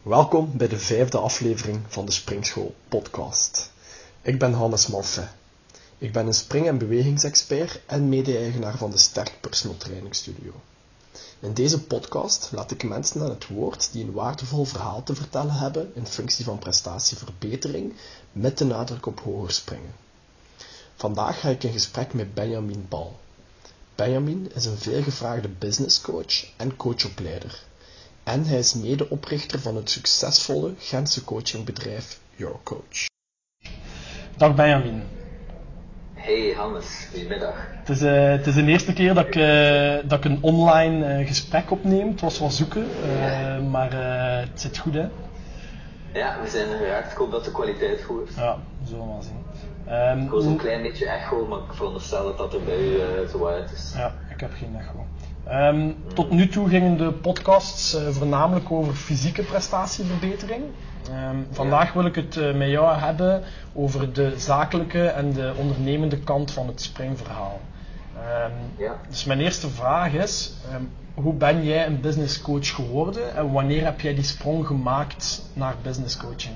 Welkom bij de 5e aflevering van de Springschool podcast. Ik ben Hannes Malfait. Ik ben een spring- en bewegingsexpert en mede-eigenaar van de Sterk Personal Training Studio. In deze podcast laat ik mensen aan het woord die een waardevol verhaal te vertellen hebben in functie van prestatieverbetering met de nadruk op hoger springen. Vandaag ga ik in gesprek met Benjamin Bal. Benjamin is een veelgevraagde businesscoach en coachopleider. En hij is medeoprichter van het succesvolle Gentse coachingbedrijf Eurocoach. Dag Benjamin. Hey Hannes, goedemiddag. Het is de eerste keer dat ik een online gesprek opneem. Het was wel zoeken, maar het zit goed hè? Ja, we zijn er geraakt. Ik hoop dat de kwaliteit goed is. Ja, we zullen wel zien. Ik hoor zo'n klein beetje echo, maar ik veronderstel dat dat er bij u zo uit is. Ja, ik heb geen echo. Tot nu toe gingen de podcasts voornamelijk over fysieke prestatieverbetering. Vandaag wil ik het met jou hebben over de zakelijke en de ondernemende kant van het springverhaal. Dus mijn eerste vraag is, hoe ben jij een businesscoach geworden en wanneer heb jij die sprong gemaakt naar businesscoaching?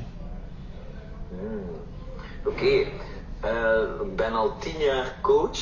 Oké. Ik ben al 10 jaar coach.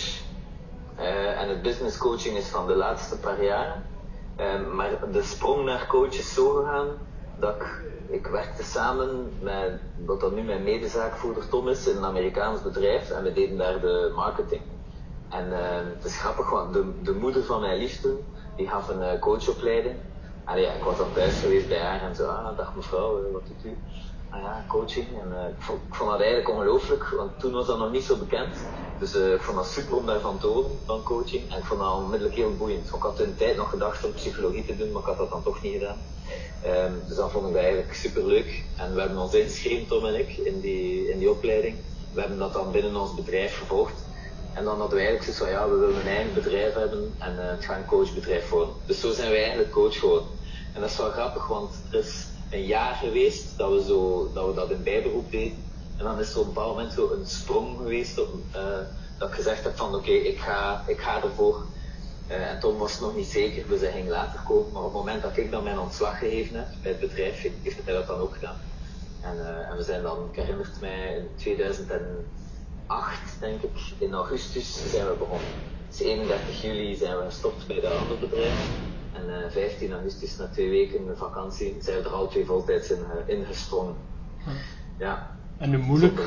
En het business coaching is van de laatste paar jaren. Maar de sprong naar coach is zo gegaan dat ik werkte samen met wat dat nu mijn medezaakvoerder Tom is in een Amerikaans bedrijf en we deden daar de marketing. En het is grappig, want de moeder van mijn lief toen, die gaf een coachopleiding. En ja, ik was dan thuis geweest bij haar en zo, dag mevrouw, wat doet u? Ja, coaching. En ik vond dat eigenlijk ongelooflijk, want toen was dat nog niet zo bekend. Dus ik vond dat super om daarvan te horen, van coaching. En ik vond dat onmiddellijk heel boeiend. Want ik had in de tijd nog gedacht om psychologie te doen, maar ik had dat dan toch niet gedaan. Dus dan vond ik dat eigenlijk super leuk. En we hebben ons ingeschreven, Tom en ik, in die opleiding. We hebben dat dan binnen ons bedrijf gevolgd. En dan hadden we eigenlijk zoiets van, we willen een eigen bedrijf hebben en het gaat een coachbedrijf worden. Dus zo zijn we eigenlijk coach geworden. En dat is wel grappig, want er is een jaar geweest dat we dat in bijberoep deden. En dan is er op een bepaald moment zo een sprong geweest dat ik gezegd heb van oké, ik ga ervoor. En Tom was nog niet zeker, dus hij ging later komen. Maar op het moment dat ik dan mijn ontslag gegeven heb bij het bedrijf, heeft hij dat dan ook gedaan. En we zijn dan, ik herinner het mij, in 2008 denk ik, in augustus zijn we begonnen. Dus 31 juli zijn we gestopt bij dat andere bedrijf. En 15 augustus, na 2 weken vakantie, zijn we er al 2 voltijds in gesprongen. Ja. En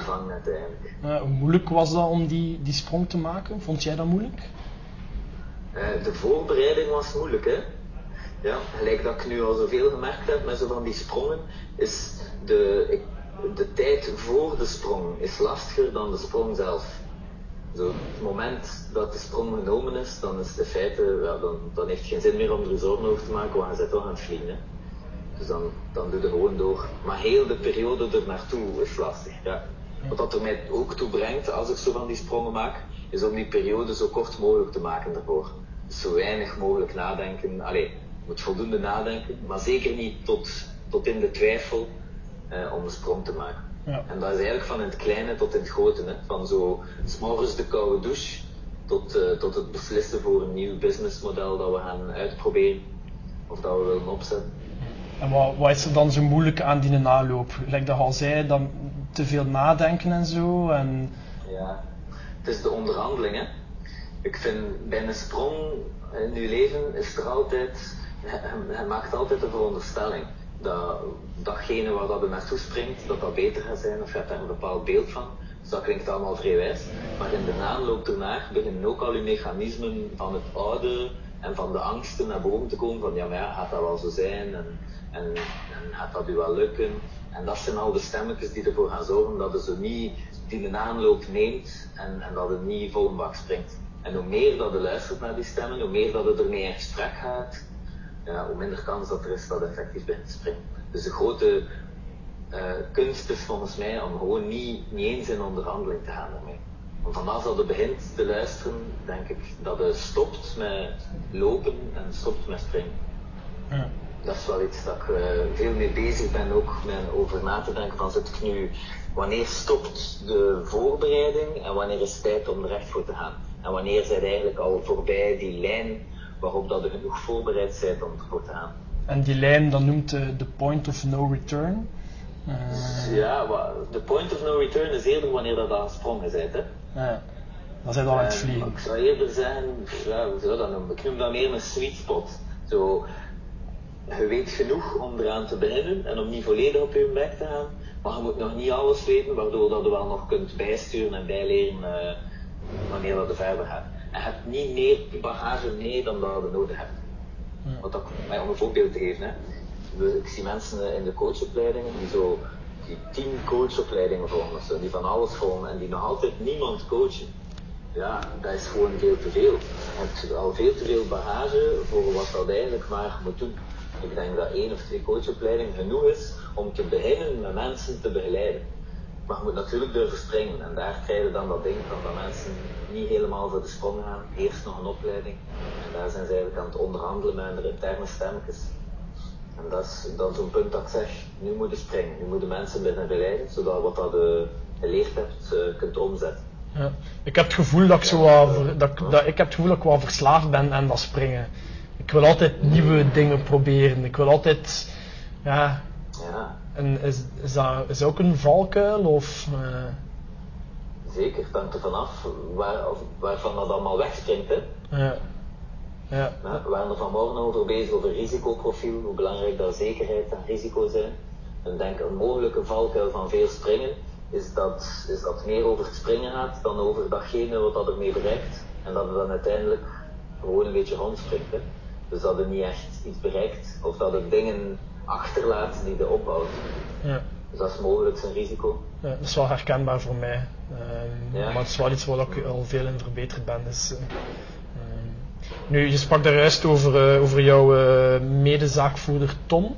hoe moeilijk was dat om die sprong te maken? Vond jij dat moeilijk? De voorbereiding was moeilijk, hè. Ja, gelijk dat ik nu al zoveel gemerkt heb met zo van die sprongen, is de tijd voor de sprong is lastiger dan de sprong zelf. Zo, het moment dat de sprong genomen is, dan is het in feite, dan heeft het geen zin meer om er zorgen over te maken, want je bent toch aan het vliegen. Hè. Dus dan doe je gewoon door. Maar heel de periode er naartoe is lastig. Ja. Wat dat er mij ook toe brengt, als ik zo van die sprongen maak, is om die periode zo kort mogelijk te maken daarvoor. Dus zo weinig mogelijk nadenken. Je moet voldoende nadenken, maar zeker niet tot in de twijfel om de sprong te maken. Ja. En dat is eigenlijk van in het kleine tot in het grote. Hè. Van zo 's morgens de koude douche tot het beslissen voor een nieuw businessmodel dat we gaan uitproberen of dat we willen opzetten. En wat is er dan zo moeilijk aan die naloop? Like dat je al zei, dan te veel nadenken en zo. En... Ja, het is de onderhandeling. Hè. Ik vind bij een sprong in je leven is er altijd, je maakt altijd een veronderstelling. Datgene waar dat je naartoe springt, dat beter gaat zijn, of je hebt daar een bepaald beeld van. Dus dat klinkt allemaal vrij wijs. Maar in de aanloop ernaar beginnen ook al je mechanismen van het oude en van de angsten naar boven te komen. Van gaat dat wel zo zijn? En gaat dat u wel lukken? En dat zijn al de stemmetjes die ervoor gaan zorgen dat je zo niet die aanloop neemt en dat het niet vol een bak springt. En hoe meer dat je luistert naar die stemmen, hoe meer dat je ermee in gesprek gaat, hoe minder kans dat er is dat het effectief begint te springen. Dus de grote kunst is volgens mij om gewoon niet eens in onderhandeling te gaan ermee. Want vanaf dat je begint te luisteren, denk ik dat je stopt met lopen en stopt met springen. Ja. Dat is wel iets dat ik veel mee bezig ben, ook met over na te denken van zit ik nu, wanneer stopt de voorbereiding en wanneer is het tijd om er echt voor te gaan. En wanneer zijn eigenlijk al voorbij die lijn waarop dat je genoeg voorbereid bent om ervoor te gaan. En die lijn, dat noemt de point of no return. Ja, de point of no return is eerder wanneer dat aan sprongen bent. Hè? Ja, dan zijn we al aan het vliegen. Ik zou eerder zeggen, hoe zou dat noemen? Ik noem dat meer een sweet spot. Zo, je weet genoeg om eraan te beginnen en om niet volledig op je bek te gaan, maar je moet nog niet alles weten, waardoor dat je wel nog kunt bijsturen en bijleren wanneer dat je verder gaat. En je hebt niet meer bagage mee dan dat je nodig hebt. Wat dat, om een voorbeeld te geven, hè. Ik zie mensen in de coachopleidingen die 10 coachopleidingen volgen, die van alles volgen en die nog altijd niemand coachen. Ja, dat is gewoon veel te veel. Je hebt al veel te veel bagage voor wat dat eigenlijk maar moet doen. Ik denk dat 1 of 2 coachopleidingen genoeg is om te beginnen met mensen te begeleiden. Maar je moet natuurlijk durven springen. En daar krijg je dan dat ding van dat mensen niet helemaal voor de sprong gaan. Eerst nog een opleiding. En daar zijn ze eigenlijk aan het onderhandelen met hun interne stemmetjes. En dat is dan zo'n punt dat ik zeg, nu moet je springen. Nu moet je mensen binnen begeleiden, zodat wat dat je geleerd hebt, kunt omzetten. Ja. Ik heb het gevoel dat ik heb het gevoel dat ik wel verslaafd ben aan dat springen. Ik wil altijd nieuwe dingen proberen. Ik wil altijd, ja. En is dat ook een valkuil of? Zeker, het hangt er vanaf waarvan dat allemaal wegspringt, hè. Ja. Ja. We waren er vanmorgen over bezig over risicoprofiel, hoe belangrijk dat zekerheid en risico zijn. En ik denk een mogelijke valkuil van veel springen is dat meer over het springen gaat dan over datgene wat dat ermee bereikt. En dat het dan uiteindelijk gewoon een beetje rondspringt. Hè. Dus dat het niet echt iets bereikt of dat het dingen achterlaat die je opbouwt. Ja. Dus dat is mogelijk een risico. Ja, dat is wel herkenbaar voor mij. Maar het is wel iets waar ik al veel in verbeterd ben. Dus, nu, je sprak daar juist over jouw medezaakvoerder Tom.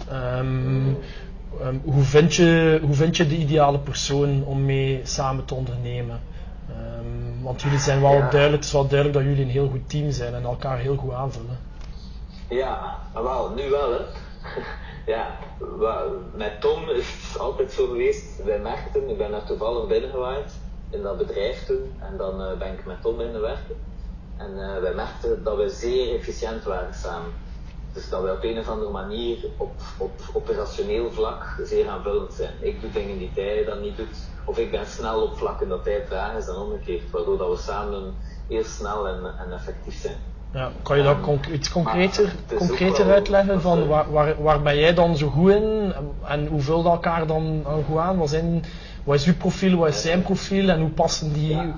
Hoe vind je de ideale persoon om mee samen te ondernemen? Want jullie zijn wel duidelijk, het is wel duidelijk dat jullie een heel goed team zijn en elkaar heel goed aanvullen. Ja, wel, nu wel hè. Ja, met Tom is het altijd zo geweest, wij merkten, ik ben daar toevallig binnengewaaid in dat bedrijf toen en dan ben ik met Tom in werken. En wij merkten dat we zeer efficiënt waren samen. Dus dat we op een of andere manier op operationeel vlak zeer aanvullend zijn. Ik doe dingen die hij dan niet doet. Of ik ben snel op vlakken dat hij traag is dan omgekeerd. Waardoor dat we samen heel snel en effectief zijn. Ja, kan je dat iets concreter uitleggen? Van waar ben jij dan zo goed in? En hoe vult elkaar dan goed aan? Wat is uw profiel, wat is zijn profiel en hoe passen die? Ja.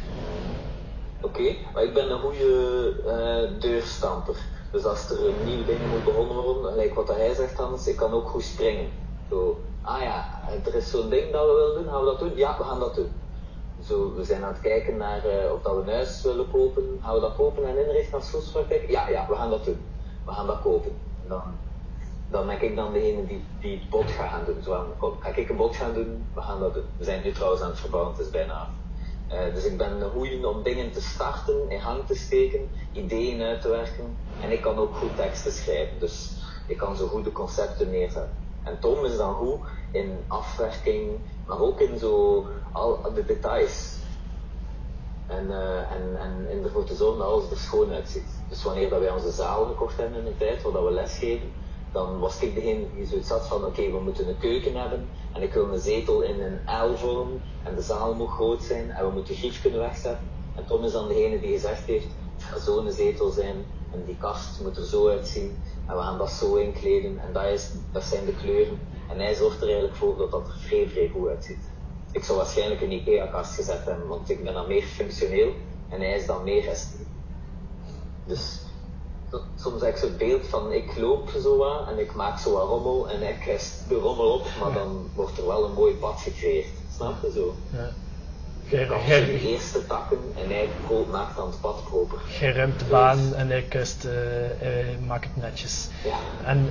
Oké, maar ik ben een goede deurstamper. Dus als er nieuwe dingen moet begonnen worden, gelijk wat hij zegt Hans, ik kan ook goed springen. Zo, er is zo'n ding dat we willen doen, gaan we dat doen? Ja, we gaan dat doen. Zo, we zijn aan het kijken naar of dat we een huis willen kopen. Gaan we dat kopen en inrichten als groepspraktijk? Ja, we gaan dat doen. We gaan dat kopen. Dan ben ik dan degene die het bod gaat gaan doen. Zo, ga ik een bod gaan doen? We gaan dat doen. We zijn nu trouwens aan het verbouwen, het is bijna af. Dus ik ben goed om dingen te starten, in gang te steken, ideeën uit te werken. En ik kan ook goed teksten schrijven, dus ik kan zo goede concepten neerzetten. En Tom is dan goed in afwerking, maar ook in zo al de details. En ervoor te zorgen dat alles er schoon uitziet. Dus wanneer dat wij onze zaal gekocht hebben in de tijd, waar dat we lesgeven, dan was ik degene die zoiets had van oké, we moeten een keuken hebben en ik wil een zetel in een L-vorm en de zaal moet groot zijn en we moeten grief kunnen wegzetten. En Tom is dan degene die gezegd heeft, het gaat zo'n zetel zijn en die kast moet er zo uitzien en we gaan dat zo inkleden en dat zijn de kleuren. En hij zorgt er eigenlijk voor dat dat er vrij goed uitziet. Ik zou waarschijnlijk een IKEA-kast gezet hebben, want ik ben dan meer functioneel en hij is dan meer esthetiek. Dus soms heb ik zo'n beeld van ik loop zo wat en ik maak zo wat rommel en hij kist de rommel op, maar dan wordt er wel een mooi pad gecreëerd. Snap je zo? Ja. Ik kap de eerste takken en hij maakt dan het pad proper. Jij ruimt de baan en hij maakt het netjes. Ja. En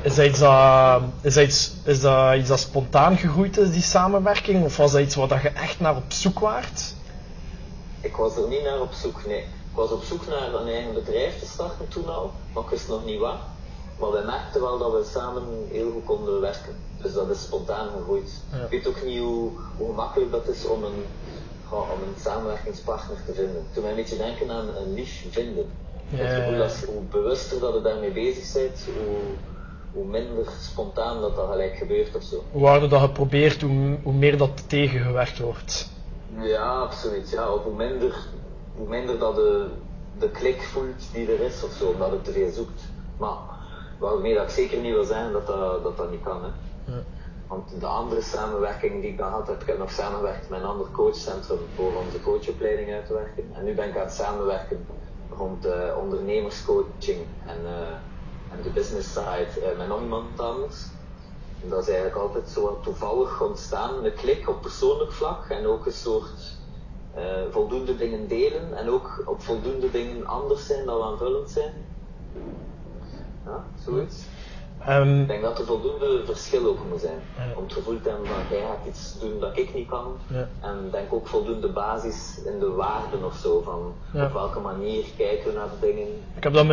is dat iets dat spontaan gegroeid is, die samenwerking? Of was dat iets waar je echt naar op zoek waart? Ik was er niet naar op zoek, nee. Ik was op zoek naar een eigen bedrijf te starten toen al, maar ik wist nog niet wat. Maar wij merkten wel dat we samen heel goed konden werken. Dus dat is spontaan gegroeid. Ja. Ik weet ook niet hoe gemakkelijk dat is om een samenwerkingspartner te vinden. Toen mij een beetje denken aan een lief vinden. Ja. Het gevoel dat hoe bewuster dat je daarmee bezig bent, hoe minder spontaan dat gelijk gebeurt of zo. Hoe harder dat je probeert, hoe meer dat tegengewerkt wordt. Ja, absoluut. Ja. Of hoe minder dat de klik voelt die er is of zo, omdat het te veel zoekt. Maar waarmee dat ik zeker niet wil zeggen dat niet kan. Hè. Ja. Want de andere samenwerking die ik dan had, ik heb nog samengewerkt met een ander coachcentrum voor onze coachopleiding uit te werken. En nu ben ik aan het samenwerken rond ondernemerscoaching en de business side met nog iemand anders. En dat is eigenlijk altijd zo wat toevallig ontstaan, een klik op persoonlijk vlak en ook een soort voldoende dingen delen en ook op voldoende dingen anders zijn dan aanvullend zijn. Ja, zoiets. Ik denk dat er voldoende verschil ook moet zijn. Om het gevoel te hebben van jij gaat iets doen dat ik niet kan. Ja. En denk ook voldoende basis in de waarden of zo. Van op welke manier kijken we naar de dingen. Ik heb dat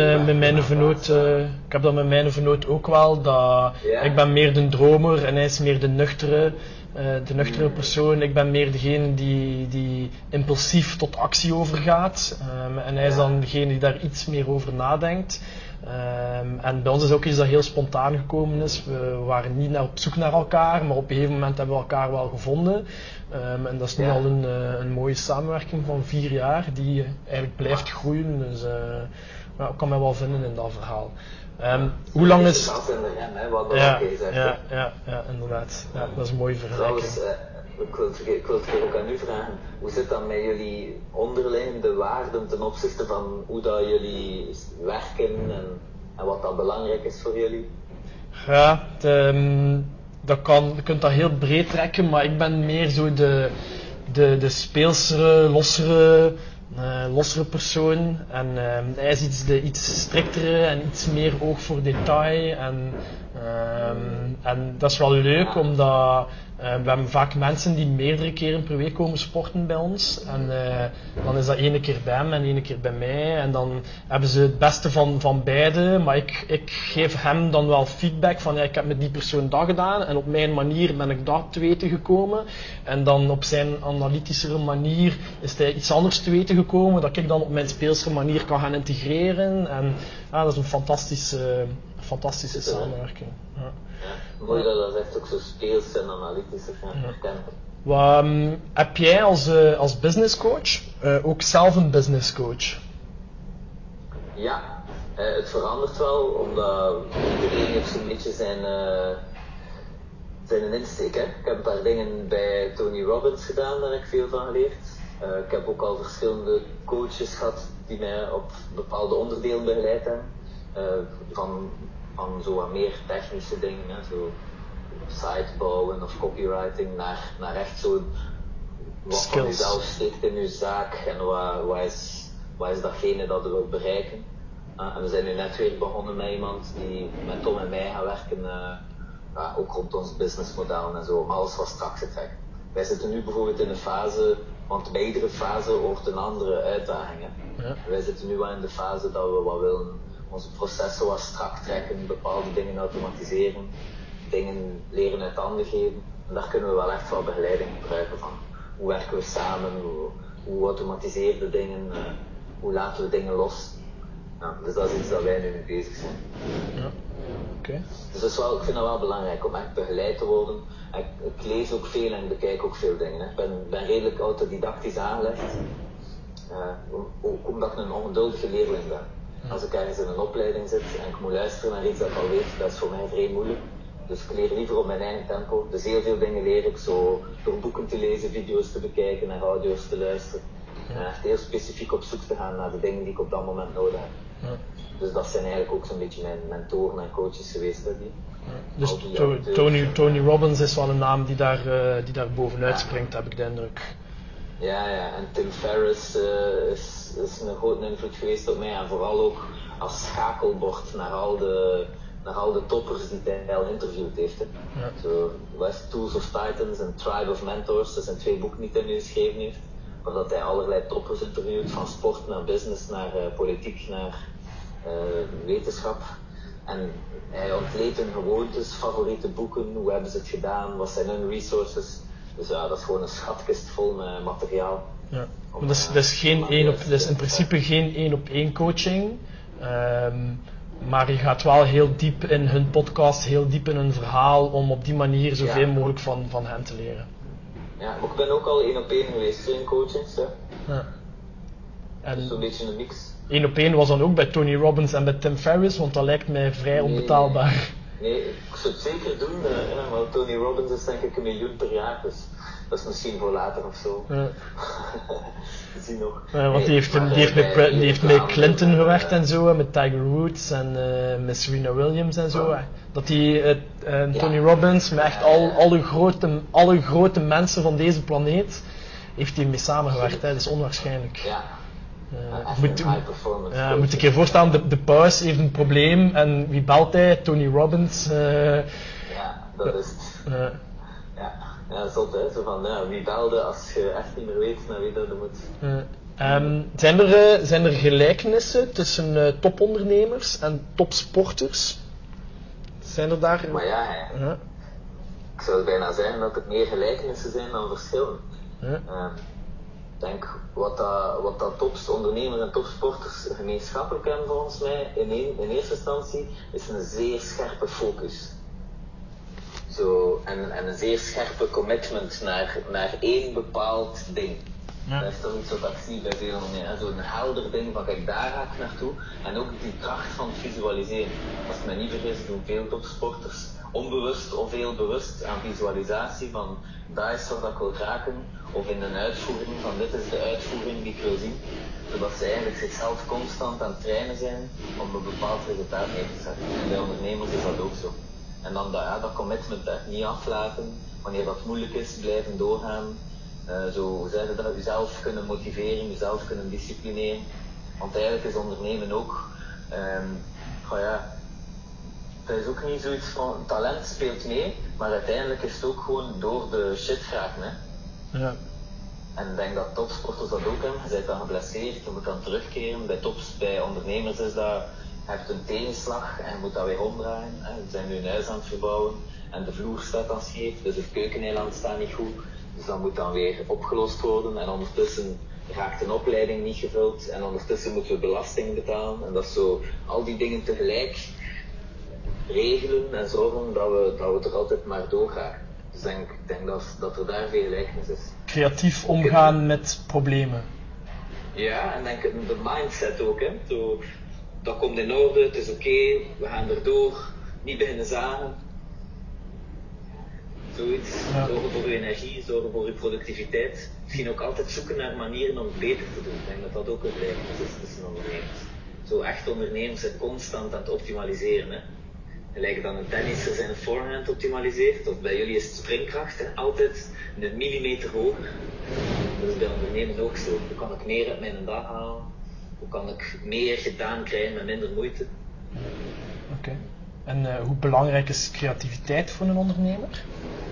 met mijn vernoot ook wel. Ik ben meer de dromer en hij is meer de nuchtere persoon. Ik ben meer degene die impulsief tot actie overgaat. En hij is dan degene die daar iets meer over nadenkt. En bij ons is ook iets dat heel spontaan gekomen is. We waren niet op zoek naar elkaar, maar op een gegeven moment hebben we elkaar wel gevonden. En dat is nu al een mooie samenwerking van 4 jaar die eigenlijk blijft groeien. Dus ik kan mij wel vinden in dat verhaal. Hoe lang is... Ja, inderdaad. Ja, dat is een mooie vergelijking. Ik wil het ook aan u vragen. Hoe zit dat met jullie onderliggende waarden ten opzichte van hoe dat jullie werken en wat dat belangrijk is voor jullie? Ja, je kunt dat heel breed trekken, maar ik ben meer zo de speelsere, lossere persoon. En hij is iets striktere en iets meer oog voor detail. En dat is wel leuk, omdat we hebben vaak mensen die meerdere keren per week komen sporten bij ons. En dan is dat 1 keer bij hem en 1 keer bij mij. En dan hebben ze het beste van beide. Maar ik geef hem dan wel feedback van ik heb met die persoon dat gedaan. En op mijn manier ben ik dat te weten gekomen. En dan op zijn analytischere manier is hij iets anders te weten gekomen. Dat ik dan op mijn speelsere manier kan gaan integreren. En dat is een fantastische samenwerking. Ja. Mooi dat dat echt ook zo speels en analytisch herkent. Heb jij als business coach ook zelf een business coach? Ja, het verandert wel, omdat iedereen heeft zo'n beetje zijn insteek. Hè. Ik heb een paar dingen bij Tony Robbins gedaan, daar heb ik veel van geleerd. Ik heb ook al verschillende coaches gehad die mij op bepaalde onderdelen begeleid hebben. Van zo wat meer technische dingen, hè, zo site bouwen of copywriting, naar echt zo wat van jezelf steekt in je zaak en wat is datgene dat je wilt bereiken. En we zijn nu net weer begonnen met iemand die met Tom en mij gaat werken, ook rond ons businessmodel en zo, om alles wat straks te trekken. Wij zitten nu bijvoorbeeld in een fase, want bij iedere fase hoort een andere uitdaging. Hè. Ja. Wij zitten nu wel in de fase dat we wat willen, onze processen wat strak trekken, bepaalde dingen automatiseren, dingen leren uit handen geven. En daar kunnen we wel echt wel begeleiding gebruiken van. Hoe werken we samen, hoe automatiseren we dingen, hoe laten we dingen los. Ja, dus dat is iets dat wij nu mee bezig zijn. Ja. Okay. Dus dat is wel, ik vind dat wel belangrijk om echt begeleid te worden. Ik lees ook veel en bekijk ook veel dingen. Hè. Ik ben redelijk autodidactisch aangelegd. Ook omdat ik een ongeduldige leerling ben. Als ik ergens in een opleiding zit en ik moet luisteren naar iets dat ik al weet, dat is voor mij vrij moeilijk. Dus ik leer liever op mijn eigen tempo. Dus heel veel dingen leer ik zo door boeken te lezen, video's te bekijken, naar audio's te luisteren. En echt heel specifiek op zoek te gaan naar de dingen die ik op dat moment nodig heb. Ja. Dus dat zijn eigenlijk ook zo'n beetje mijn mentoren en coaches geweest. Hè, dus Tony Robbins is wel een naam die daar bovenuit springt, heb ik de indruk. Ja, en Tim Ferriss is een grote invloed geweest op mij. En vooral ook als schakelbord naar al de toppers die hij al interviewd heeft. Hè. Ja. Zo, Tools of Titans en Tribe of Mentors, dat zijn 2 boeken die hij nu geschreven heeft. Omdat hij allerlei toppers interviewt, van sport naar business, naar politiek, naar wetenschap. En hij ontleedt hun gewoontes, favoriete boeken, hoe hebben ze het gedaan, wat zijn hun resources. Dus ja, dat is gewoon een schatkist vol met materiaal. Ja. Dat is in principe geen 1-op-1 coaching. Maar je gaat wel heel diep in hun podcast, heel diep in hun verhaal, om op die manier zoveel mogelijk van hen te leren. Ja, maar ik ben ook al 1-op-1 geweest in coachings. Ja. En dus zo'n beetje een mix. 1-op-1 was dan ook bij Tony Robbins en bij Tim Ferriss, want dat lijkt mij vrij onbetaalbaar. Nee, ik zou het zeker doen, want Tony Robbins is denk ik $1 miljoen per jaar, dus dat is misschien voor later of zo. Ja. Zie nog. Want die heeft met Clinton gewerkt en zo, met Tiger Woods en met Serena Williams en zo. Dat Tony Robbins met echt alle grote mensen van deze planeet heeft hij mee samengewerkt. Dat is onwaarschijnlijk. Ja. Moet ik je voorstellen, de paus heeft een probleem en wie belt hij? Tony Robbins. Ja, dat is het. Ja, zot hè, zo van wie belde als je echt niet meer weet naar wie dat moet. Zijn er gelijkenissen tussen topondernemers en topsporters? Zijn er daar? Maar ik zou bijna zeggen dat er meer gelijkenissen zijn dan verschillen. Ik denk wat dat ondernemers en topsporters gemeenschappelijk hebben volgens mij in eerste instantie is een zeer scherpe focus. En een zeer scherpe commitment naar één bepaald ding. Ja. Dat is toch iets wat ik zie bij veel meer. Zo'n helder ding van kijk, daar ga ik naartoe. En ook die kracht van het visualiseren. Als ik me niet vergis, doen veel topsporters onbewust of heel bewust aan visualisatie van daar is waar ik wil raken. Of in een uitvoering van dit is de uitvoering die ik wil zien. Zodat ze eigenlijk zichzelf constant aan het trainen zijn om een bepaald resultaat neer te zetten. En bij ondernemers is dat ook zo. En dan dat commitment niet aflaten, wanneer dat moeilijk is, blijven doorgaan. Zo zeg je dat, jezelf kunnen motiveren, jezelf kunnen disciplineren. Want eigenlijk is ondernemen ook, dat is ook niet zoiets van, talent speelt mee, maar uiteindelijk is het ook gewoon door de shit geraken. Hè? Ja. En ik denk dat topsporters dat ook hebben, je bent dan geblesseerd, je moet dan terugkeren. Bij ondernemers is dat, je hebt een tegenslag en je moet dat weer omdraaien. Hè. We zijn nu een huis aan het verbouwen en de vloer staat dan scheef, dus het keukeneiland staat niet goed. Dus dat moet dan weer opgelost worden en ondertussen raakt een opleiding niet gevuld en ondertussen moeten we belasting betalen. En dat is zo, al die dingen tegelijk regelen en zorgen dat we er altijd maar doorgaan. Dus ik denk dat er daar veel gelijkenis is. Creatief omgaan met problemen. Ja, en denk de mindset ook. Hè. Zo, dat komt in orde, het is oké, we gaan erdoor, niet beginnen zagen. Zoiets. Ja. Zorgen voor je energie, zorgen voor je productiviteit. Misschien ook altijd zoeken naar manieren om het beter te doen. Ik denk dat dat ook een gelijkenis is tussen ondernemers. Zo echt ondernemers zijn constant aan het optimaliseren. Hè. Gelijk dan een tennisser zijn forehand optimaliseert, of bij jullie is het springkracht, hè? Altijd een millimeter hoger. Dat is bij ondernemen ook zo. Hoe kan ik meer uit mijn dag halen? Hoe kan ik meer gedaan krijgen met minder moeite? Oké. En hoe belangrijk is creativiteit voor een ondernemer?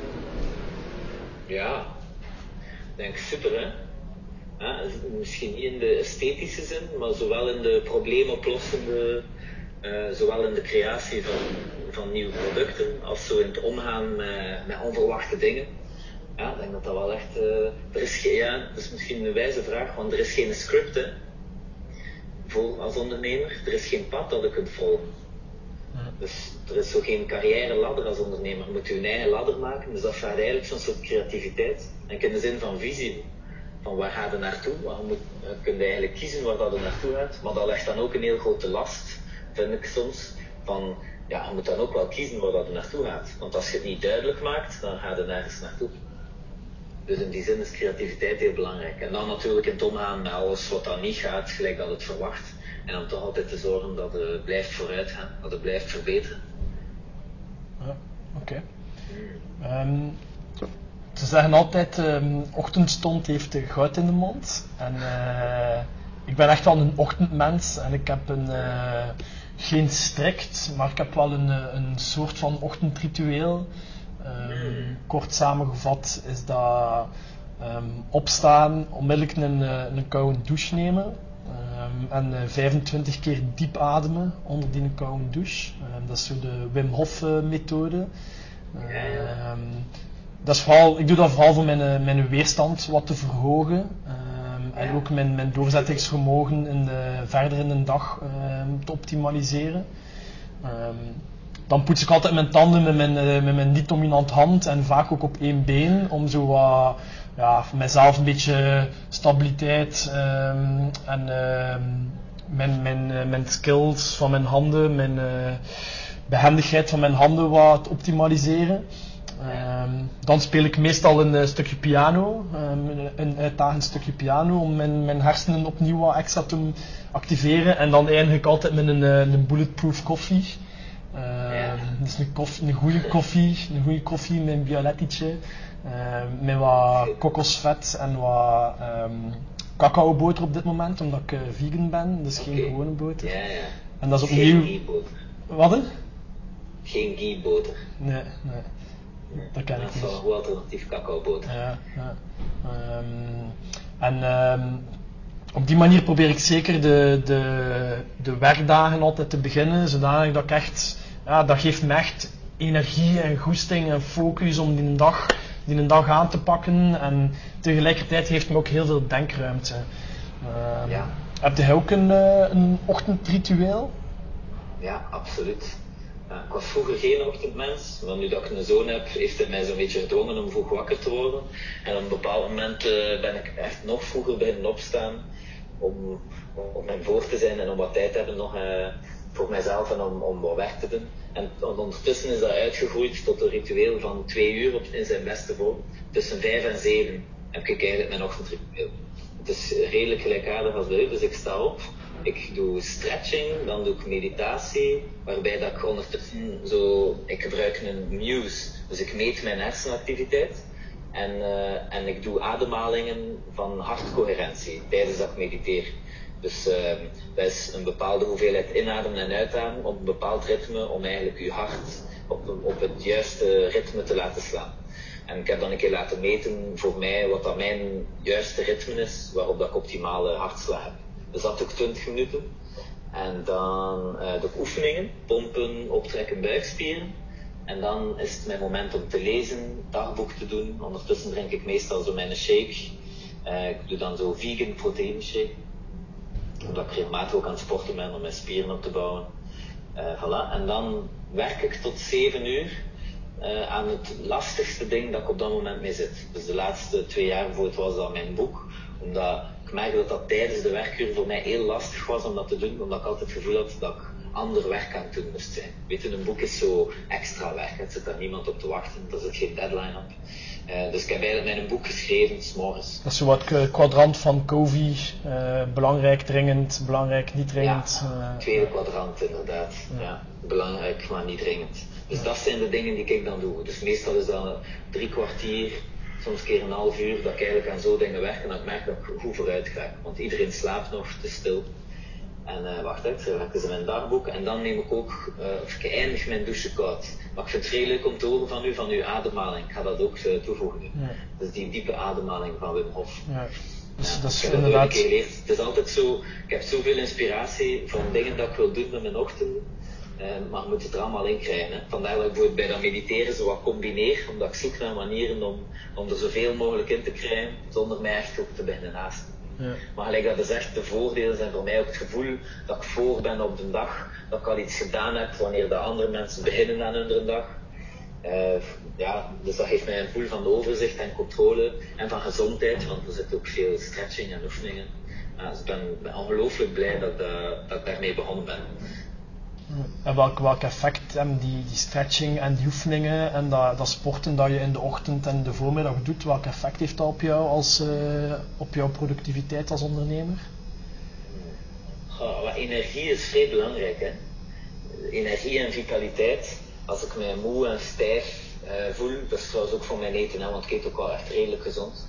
Ja, ik denk super hè. Misschien niet in de esthetische zin, maar zowel in de probleemoplossende, zowel in de creatie van nieuwe producten, als zo in het omgaan met onverwachte dingen. Ja, ik denk dat dat wel echt, dat is misschien een wijze vraag, want er is geen script hè, als ondernemer, er is geen pad dat je kunt volgen. Dus er is zo geen carrière ladder als ondernemer, je moet je eigen ladder maken, dus dat vraagt eigenlijk zo'n soort creativiteit, en in de zin van visie. Van waar gaat het naartoe? Je kunt eigenlijk kiezen waar dat naartoe gaat, maar dat legt dan ook een heel grote last, vind ik soms, van ja, je moet dan ook wel kiezen waar dat naartoe gaat. Want als je het niet duidelijk maakt, dan gaat het nergens naartoe. Dus in die zin is creativiteit heel belangrijk. En dan natuurlijk in het omgaan met alles wat dan niet gaat, gelijk dat het verwacht. En dan toch altijd te zorgen dat het blijft vooruitgaan, dat het blijft verbeteren. Ja, oké. Ze zeggen altijd, ochtendstond heeft de goud in de mond. En ik ben echt wel een ochtendmens en ik heb geen strikt, maar ik heb wel een soort van ochtendritueel. Kort samengevat is dat opstaan, onmiddellijk een koude douche nemen. En 25 keer diep ademen onder die koude douche. Dat is zo de Wim Hof methode. Dat is vooral, ik doe dat vooral voor mijn weerstand wat te verhogen. En ook mijn doorzettingsvermogen verder in de dag te optimaliseren. Dan poets ik altijd mijn tanden met mijn niet-dominant hand en vaak ook op één been, om zo wat, mijzelf een beetje stabiliteit en mijn skills van mijn handen, mijn behendigheid van mijn handen wat te optimaliseren. Dan speel ik meestal een stukje piano, een uitdagend stukje piano, om mijn hersenen opnieuw wat extra te activeren. En dan eindig ik altijd met een bulletproof koffie. Dus een goede koffie met een Bialettetje, met wat kokosvet en wat cacaoboter op dit moment, omdat ik vegan ben, dus geen gewone boter. Ja. En dat is opnieuw... Geen ghee-boter. Wat? Geen ghee-boter. Nee. Dat ken ik niet. Dat is wel een goed alternatief cacaoboter. Ja. Op die manier probeer ik zeker de werkdagen altijd te beginnen, zodanig dat ik echt, dat geeft me echt energie en goesting en focus om die dag aan te pakken, en tegelijkertijd geeft me ook heel veel denkruimte. Heb jij ook een ochtendritueel? Ja, absoluut. Ik was vroeger geen ochtendmens, maar nu dat ik een zoon heb, heeft hij mij zo'n beetje gedwongen om vroeg wakker te worden. En op een bepaald moment ben ik echt nog vroeger beginnen opstaan om mij voor te zijn en om wat tijd te hebben nog voor mijzelf en om wat werk te doen. En ondertussen is dat uitgegroeid tot een ritueel van 2 uur in zijn beste vorm. Tussen 5 en 7 heb ik eigenlijk mijn ochtendritueel. Het is redelijk gelijkaardig als bij u, dus ik sta op. Ik doe stretching, dan doe ik meditatie, waarbij dat ik ondertussen ik gebruik een Muse, dus ik meet mijn hersenactiviteit. En ik doe ademhalingen van hartcoherentie tijdens dat ik mediteer. Dus dat is een bepaalde hoeveelheid inademen en uitademen op een bepaald ritme, om eigenlijk je hart op het juiste ritme te laten slaan. En ik heb dan een keer laten meten voor mij wat dat mijn juiste ritme is, waarop dat ik optimale hartslag heb. Dus dat doe ik 20 minuten. En dan doe ik oefeningen, pompen, optrekken, buikspieren. En dan is het mijn moment om te lezen, dagboek te doen. Ondertussen drink ik meestal zo mijn shake. Ik doe dan zo vegan proteïne shake. Omdat ik regelmatig ook aan het sporten ben om mijn spieren op te bouwen. Voilà. En dan werk ik tot 7 uur. Aan het lastigste ding dat ik op dat moment mee zit. Dus de laatste 2 jaar bijvoorbeeld was dat mijn boek. Omdat ik merkte dat tijdens de werkuur voor mij heel lastig was om dat te doen. Omdat ik altijd het gevoel had dat ik ander werk aan het doen moest zijn. Weet je, een boek is zo extra werk. Er zit daar niemand op te wachten. Er zit geen deadline op. Dus ik heb eigenlijk mijn boek geschreven 's morgens. Dat is zo wat kwadrant van Covey. Belangrijk, dringend, belangrijk, niet dringend. Ja, tweede kwadrant inderdaad. Ja, belangrijk, maar niet dringend. Dus dat zijn de dingen die ik dan doe. Dus meestal is dat 3 kwartier, soms een keer een half uur, dat ik eigenlijk aan zo'n dingen werk en dat ik merk dat ik goed vooruit ga. Want iedereen slaapt nog, het is stil. En wacht even, ik dus in mijn dagboek en dan neem ik ook, ik eindig mijn douche koud. Maar ik vind het heel leuk om te horen van uw ademhaling. Ik ga dat ook toevoegen nu. Ja. Dus die diepe ademhaling van Wim Hof. Ja. Dus dat is ik heb inderdaad... dat ooit een keer geleerd. Het is altijd zo, ik heb zoveel inspiratie van dingen dat ik wil doen met mijn ochtenden. Maar je moet het er allemaal in krijgen. Hè. Vandaar dat ik bijvoorbeeld bij dat mediteren zo wat combineer, omdat ik zoek naar manieren om er zoveel mogelijk in te krijgen, zonder mij echt ook te beginnen haasten. Ja. Maar gelijk dat is echt, de voordelen zijn voor mij ook het gevoel dat ik voor ben op de dag, dat ik al iets gedaan heb wanneer de andere mensen beginnen aan hun dag. Dus dat geeft mij een gevoel van overzicht en controle en van gezondheid, want er zit ook veel stretching en oefeningen. Dus ik ben ongelooflijk blij dat ik daarmee begonnen ben. En welk effect hebben die stretching en die oefeningen en dat sporten dat je in de ochtend en de voormiddag doet, welk effect heeft dat op jou op jouw productiviteit als ondernemer? Energie is vrij belangrijk, hè. Energie en vitaliteit. Als ik mij moe en stijf voel, dat is trouwens ook voor mijn eten, hè, want ik eet ook wel echt redelijk gezond.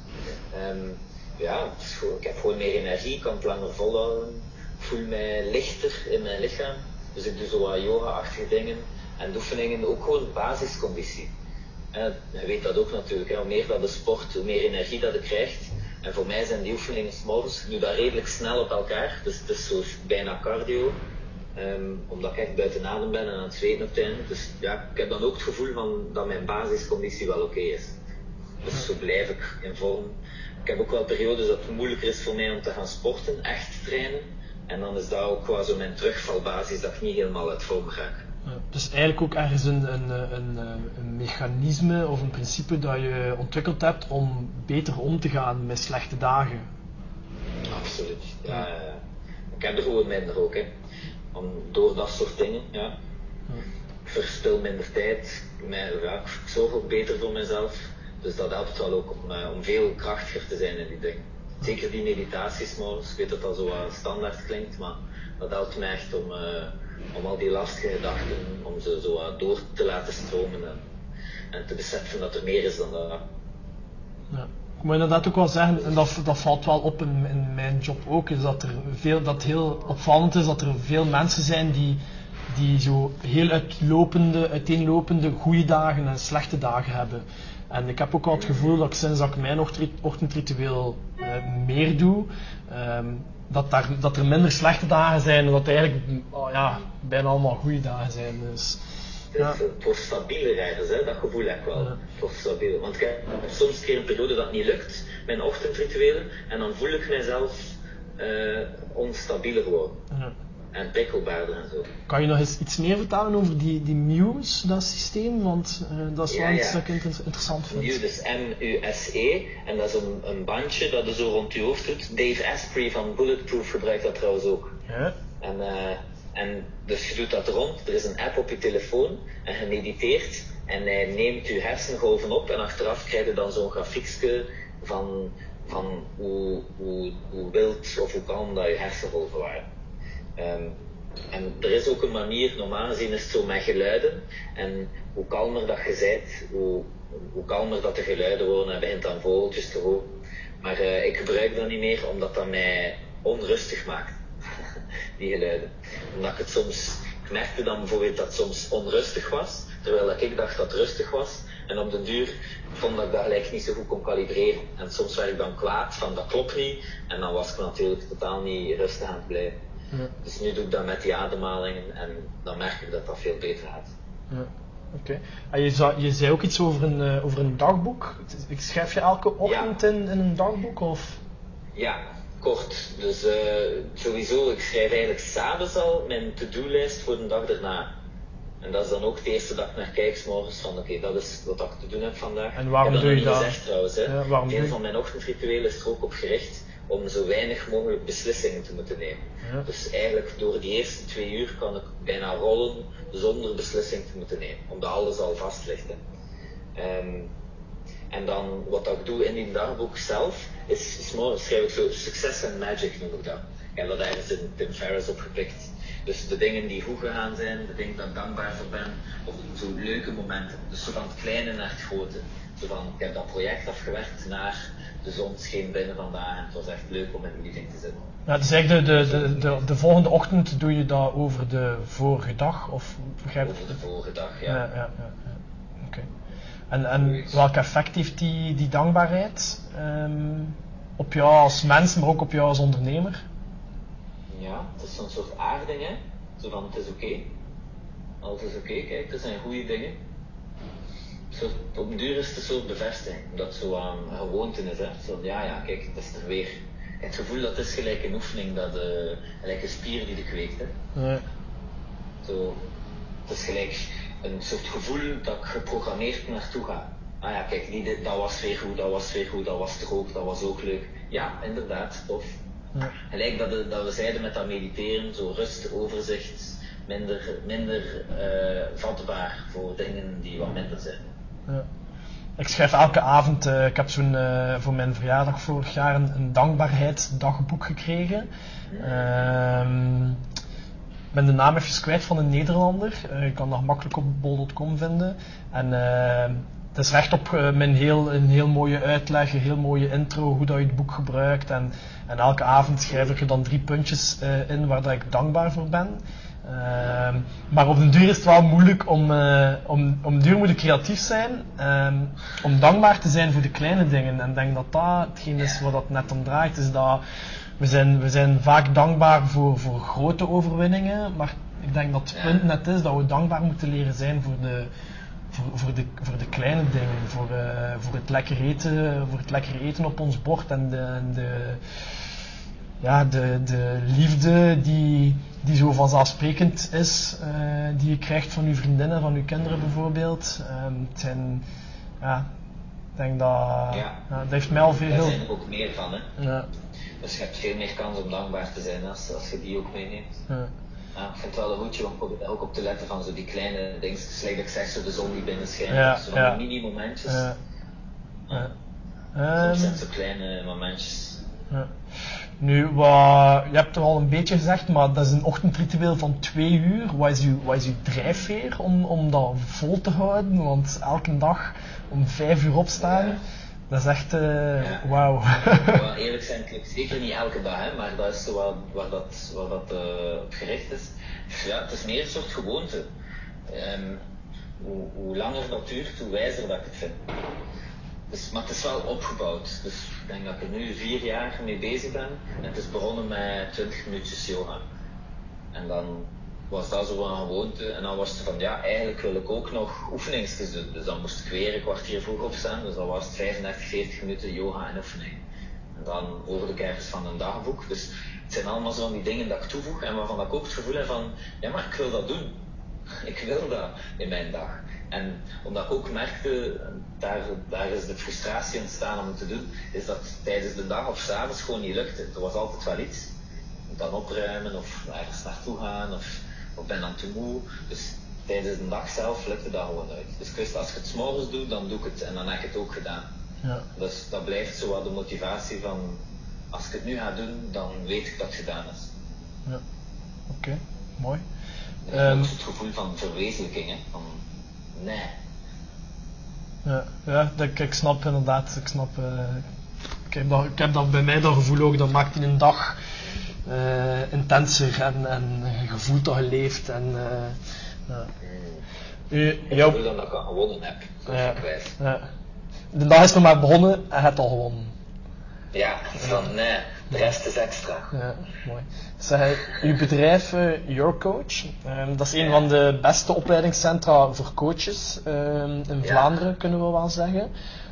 Ik heb gewoon meer energie, kan het langer volhouden, ik voel mij lichter in mijn lichaam. Dus ik doe zo wat yoga-achtige dingen en oefeningen, ook gewoon basisconditie. Je weet dat ook natuurlijk, hè. Hoe meer dat de sport, hoe meer energie dat je krijgt. En voor mij zijn die oefeningen 's morgens, ik doe dat redelijk snel op elkaar, dus het is zo bijna cardio. Omdat ik echt buiten adem ben en aan het zweten op het einde. Dus ja, ik heb dan ook het gevoel van dat mijn basisconditie wel oké is. Dus zo blijf ik in vorm. Ik heb ook wel periodes dat het moeilijker is voor mij om te gaan sporten, echt trainen. En dan is dat ook qua zo mijn terugvalbasis, dat ik niet helemaal uit vorm raak. Dus eigenlijk ook ergens een mechanisme of een principe dat je ontwikkeld hebt om beter om te gaan met slechte dagen. Absoluut. Ja. Ik heb er gewoon minder ook. Hè. Door dat soort dingen. Ja. Ik verspil minder tijd. Ik zorg ook beter voor mezelf. Dus dat helpt wel ook om veel krachtiger te zijn in die dingen. Zeker die meditaties morgens. Ik weet dat dat zo standaard klinkt, maar dat helpt mij echt om al die lastige gedachten, om ze zo door te laten stromen en te beseffen dat er meer is dan dat. Ja. Ik moet inderdaad ook wel zeggen, en dat valt wel op in mijn job ook, is dat het heel opvallend is dat er veel mensen zijn die zo heel uiteenlopende goede dagen en slechte dagen hebben. En ik heb ook wel het gevoel dat sinds dat ik mijn ochtendritueel meer doe, dat er minder slechte dagen zijn en dat er eigenlijk bijna allemaal goede dagen zijn. Dus, Het wordt stabieler ergens, hè? Dat gevoel heb ik wel. Het wordt stabieler. Want ik heb soms een keer een periode dat niet lukt, mijn ochtendrituelen, en dan voel ik mijzelf onstabieler worden. En prikkelbaarder en zo. Kan je nog eens iets meer vertellen over die Muse, dat systeem? Want dat is wel iets dat ik interessant vind. Muse is M-U-S-E en dat is een bandje dat je zo rond je hoofd doet. Dave Asprey van Bulletproof gebruikt dat trouwens ook. Ja. En dus je doet dat rond, er is een app op je telefoon en je mediteert en hij neemt je hersengolven op en achteraf krijg je dan zo'n grafiekje van hoe wild of hoe kalm dat je hersengolven waren. En er is ook een manier, normaal gezien is het zo met geluiden en hoe kalmer dat je bent, hoe kalmer dat de geluiden worden en begint dan vogeltjes te horen. Maar ik gebruik dat niet meer omdat dat mij onrustig maakt. Die geluiden. Omdat ik het soms, ik merkte dan bijvoorbeeld dat het soms onrustig was, terwijl ik dacht dat het rustig was. En op den duur vond dat ik dat gelijk niet zo goed kon kalibreren. En soms werd ik dan kwaad van dat klopt niet. En dan was ik natuurlijk totaal niet rustig aan het blijven. Ja. Dus nu doe ik dat met die ademhalingen en dan merk ik dat dat veel beter gaat. Ja. Oké. Je zei ook iets over een dagboek. Schrijf je elke ochtend in een dagboek? Of? Ja, kort. Dus sowieso, ik schrijf eigenlijk 's avonds al mijn to-do-lijst voor de dag erna. En dat is dan ook het eerste dat ik naar kijk 's morgens van oké, dat is wat ik te doen heb vandaag. En waarom doe je dat? Gezegd, trouwens, hè. Ja, Veel van mijn ochtendritueel is er ook op gericht om zo weinig mogelijk beslissingen te moeten nemen. Ja. Dus eigenlijk door die eerste 2 uur kan ik bijna rollen zonder beslissing te moeten nemen, omdat alles al vast ligt. En dan wat ik doe in die dagboek zelf, is morgens schrijf ik zo success and magic noem ik dat. Ik heb dat ergens in Tim Ferriss opgepikt. Dus de dingen die goed gegaan zijn, de dingen dat ik dankbaar voor ben, of zo leuke momenten. Dus zo van het kleine naar het grote. Zo van, ik heb dat project afgewerkt naar de zon scheen binnen vandaag en het was echt leuk om in die meeting te zitten. Ja, dus eigenlijk de volgende ochtend doe je dat over de vorige dag? Of begrijp over de vorige dag, ja. Ja. Oké. En welk effect heeft die dankbaarheid op jou als mens, maar ook op jou als ondernemer? Ja, het is zo'n soort aarding, hè. Zo van, het is oké. Alles is oké, kijk, er zijn goede dingen. Op een duur is het een soort bevestiging, omdat het zo een gewoonte is, hè. Zo, ja, kijk, het is er weer. Het gevoel dat is gelijk een oefening, gelijk een spier die je kweekt, hè. Ja. Zo, het is gelijk een soort gevoel dat ik geprogrammeerd naartoe ga. Ah ja, kijk, dat was weer goed, dat was toch ook, dat was ook leuk. Ja, inderdaad, tof. Ja. Gelijk dat we zeiden met dat mediteren, zo rust, overzicht, minder vatbaar voor dingen die wat minder zijn. Ja. Ik schrijf elke avond, ik heb voor mijn verjaardag vorig jaar een dankbaarheidsdagboek gekregen. Ik ben de naam even kwijt van een Nederlander. Je kan dat makkelijk op bol.com vinden. En het is rechtop een heel mooie uitleg, een heel mooie intro, hoe dat je het boek gebruikt. En elke avond schrijf ik er dan 3 puntjes in waar dat ik dankbaar voor ben. Maar op den duur is het wel moeilijk om duur moet ik creatief zijn, om dankbaar te zijn voor de kleine dingen. En ik denk dat dat hetgeen is wat dat net om draait, is dat we zijn vaak dankbaar voor grote overwinningen, maar ik denk dat het punt net is dat we dankbaar moeten leren zijn voor de kleine dingen, voor het lekker eten op ons bord en de liefde die zo vanzelfsprekend is, die je krijgt van je vriendinnen, van je kinderen bijvoorbeeld. Het zijn, ik denk dat, dat heeft mij al veel... Daar zijn er ook meer van, hè. Ja. Dus je hebt veel meer kans om dankbaar te zijn als je die ook meeneemt. Ja. Ja, ik vind het wel een goedje om ook op te letten van zo die kleine dingetjes, zoals ik zeg, zo de zon die binnen schijnt, zo van die mini-momentjes. Soms zijn het zo kleine momentjes. Ja. Nu, je hebt er al een beetje gezegd, maar dat is een ochtendritueel van 2 uur. Wat is uw drijfveer om dat vol te houden? Want elke dag om 5 uur opstaan, dat is echt wauw. Well, eerlijk zijn, ik zeker niet elke dag, hè, maar dat is zo waar dat op gericht is. Ja, het is meer een soort gewoonte. Hoe langer dat duurt, hoe wijzer dat ik het vind. Dus, maar het is wel opgebouwd. Dus ik denk dat ik er nu 4 jaar mee bezig ben. En het is begonnen met 20 minuutjes yoga. En dan was dat zo een gewoonte. En dan was het van, ja, eigenlijk wil ik ook nog oefeningsjes doen. Dus dan moest ik weer een kwartier vroeg opstaan. Dus dan was het 35, 40 minuten yoga en oefening. En dan hoorde ik ergens van een dagboek. Dus het zijn allemaal zo van die dingen dat ik toevoeg. En waarvan ik ook het gevoel heb van, ja, maar ik wil dat doen. Ik wil dat in mijn dag. En omdat ik ook merkte, daar is de frustratie ontstaan om het te doen, is dat tijdens de dag of 's avonds gewoon niet lukte. Er was altijd wel iets. Ik moet dan opruimen of ergens naartoe gaan of ben dan te moe. Dus tijdens de dag zelf lukte dat gewoon uit. Dus ik wist, als ik het 's morgens doe, dan doe ik het en dan heb ik het ook gedaan. Ja. Dus dat blijft zo wat de motivatie van, als ik het nu ga doen, dan weet ik dat het gedaan is. Ja. Oké, mooi. Ook het gevoel van verwezenlijking, hè? Van nee. Ja, ik snap inderdaad. Ik heb dat bij mij dat gevoel ook. Dat maakt in een dag intenser en je voelt dat je leeft. Ik gevoel dat ik al gewonnen heb. De dag is nog maar begonnen en je hebt al gewonnen. Ja, van nee, de rest is extra. Ja, mooi. Uw bedrijf, Your Coach, dat is een van de beste opleidingscentra voor coaches in Vlaanderen, kunnen we wel zeggen.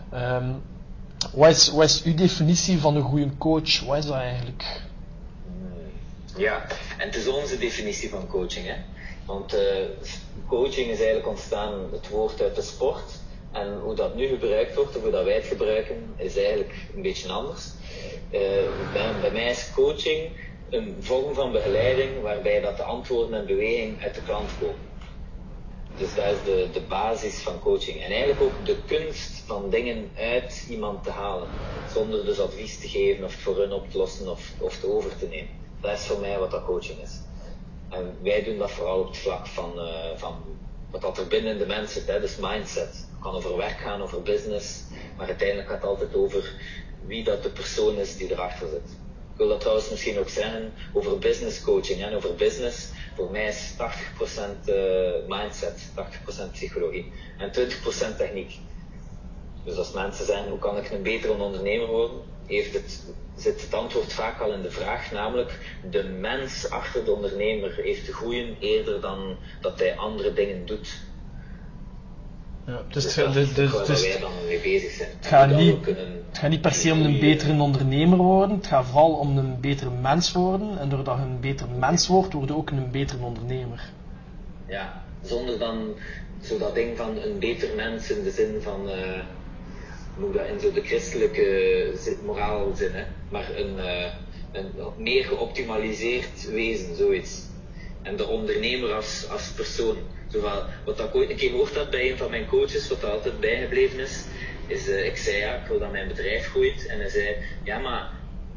Wat is uw definitie van een goede coach? Wat is dat eigenlijk? Ja, en het is onze definitie van coaching, hè. Want coaching is eigenlijk ontstaan, het woord uit de sport. En hoe dat nu gebruikt wordt, of hoe dat wij het gebruiken, is eigenlijk een beetje anders. Bij mij is coaching een vorm van begeleiding waarbij dat de antwoorden en beweging uit de klant komen. Dus dat is de basis van coaching. En eigenlijk ook de kunst van dingen uit iemand te halen. Zonder dus advies te geven of voor hun op te lossen of te over te nemen. Dat is voor mij wat dat coaching is. En wij doen dat vooral op het vlak van wat dat er binnen de mens zit, hè, dus mindset. Het kan over werk gaan, over business, maar uiteindelijk gaat het altijd over wie dat de persoon is die erachter zit. Ik wil dat trouwens misschien ook zeggen over business coaching en over business. Voor mij is 80% mindset, 80% psychologie en 20% techniek. Dus als mensen zeggen, hoe kan ik een betere ondernemer worden, zit het antwoord vaak al in de vraag, namelijk de mens achter de ondernemer heeft te groeien eerder dan dat hij andere dingen doet. Ja, dus dat is waar wij dan mee bezig zijn. Het gaat niet per se om een betere ondernemer worden, het gaat vooral om een betere mens worden. En doordat je een betere mens wordt, word je ook een betere ondernemer. Ja, zonder dan zo dat ding van een beter mens in de zin van, hoe dat in zo de christelijke moraalzin, hè, maar een meer geoptimaliseerd wezen, zoiets. En de ondernemer als persoon. Zowel, wat ik ooit een keer gehoord had bij een van mijn coaches, wat er altijd bijgebleven is, ik zei ik wil dat mijn bedrijf groeit. En hij zei, ja maar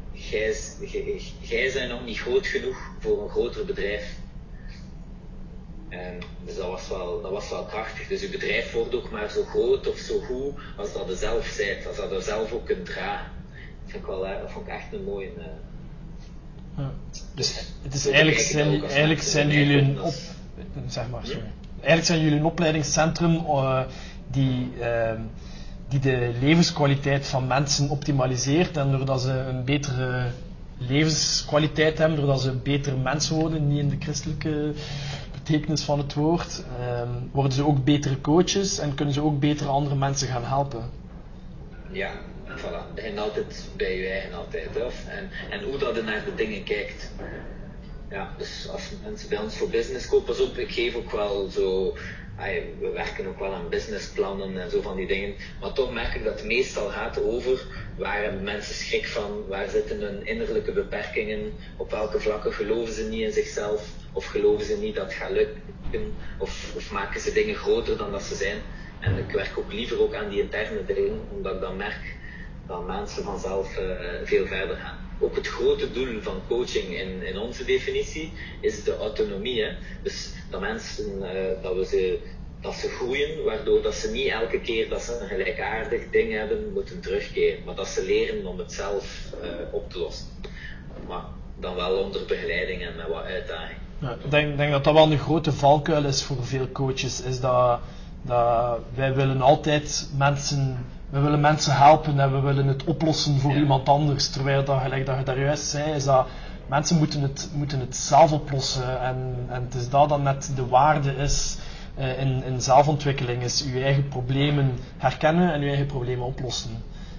jij bent nog niet groot genoeg voor een groter bedrijf. Dus dat was wel krachtig. Dus je bedrijf wordt ook maar zo groot of zo goed als dat je zelf bent, als dat je zelf ook kunt dragen. Dat vond ik echt een mooie. Dus het is eigenlijk zijn jullie een opleidingscentrum die de levenskwaliteit van mensen optimaliseert, en doordat ze een betere levenskwaliteit hebben, doordat ze betere mensen worden, niet in de christelijke betekenis van het woord, worden ze ook betere coaches en kunnen ze ook betere andere mensen gaan helpen. Ja, voilà. En altijd bij je eigen altijd. En hoe dat je naar de dingen kijkt. Dus als mensen bij ons voor business kopen, pas op, ik geef ook wel zo, we werken ook wel aan businessplannen en zo van die dingen, maar toch merk ik dat het meestal gaat over waar hebben mensen schrik van, waar zitten hun innerlijke beperkingen, op welke vlakken geloven ze niet in zichzelf, of geloven ze niet dat het gaat lukken, of maken ze dingen groter dan dat ze zijn. En ik werk ook liever ook aan die interne dingen, omdat ik dan merk dat mensen vanzelf veel verder gaan. Ook het grote doel van coaching in onze definitie is de autonomie. Hè? Dus dat mensen, dat ze groeien, waardoor dat ze niet elke keer dat ze een gelijkaardig ding hebben, moeten terugkeren. Maar dat ze leren om het zelf op te lossen. Maar dan wel onder begeleiding en met wat uitdaging. Ja, ik denk dat dat wel een grote valkuil is voor veel coaches, is dat wij willen altijd mensen helpen en we willen het oplossen voor iemand anders, terwijl dat, gelijk dat je daar juist zei, is dat mensen moeten het zelf oplossen en het is dat net de waarde is in zelfontwikkeling, is je eigen problemen herkennen en je eigen problemen oplossen.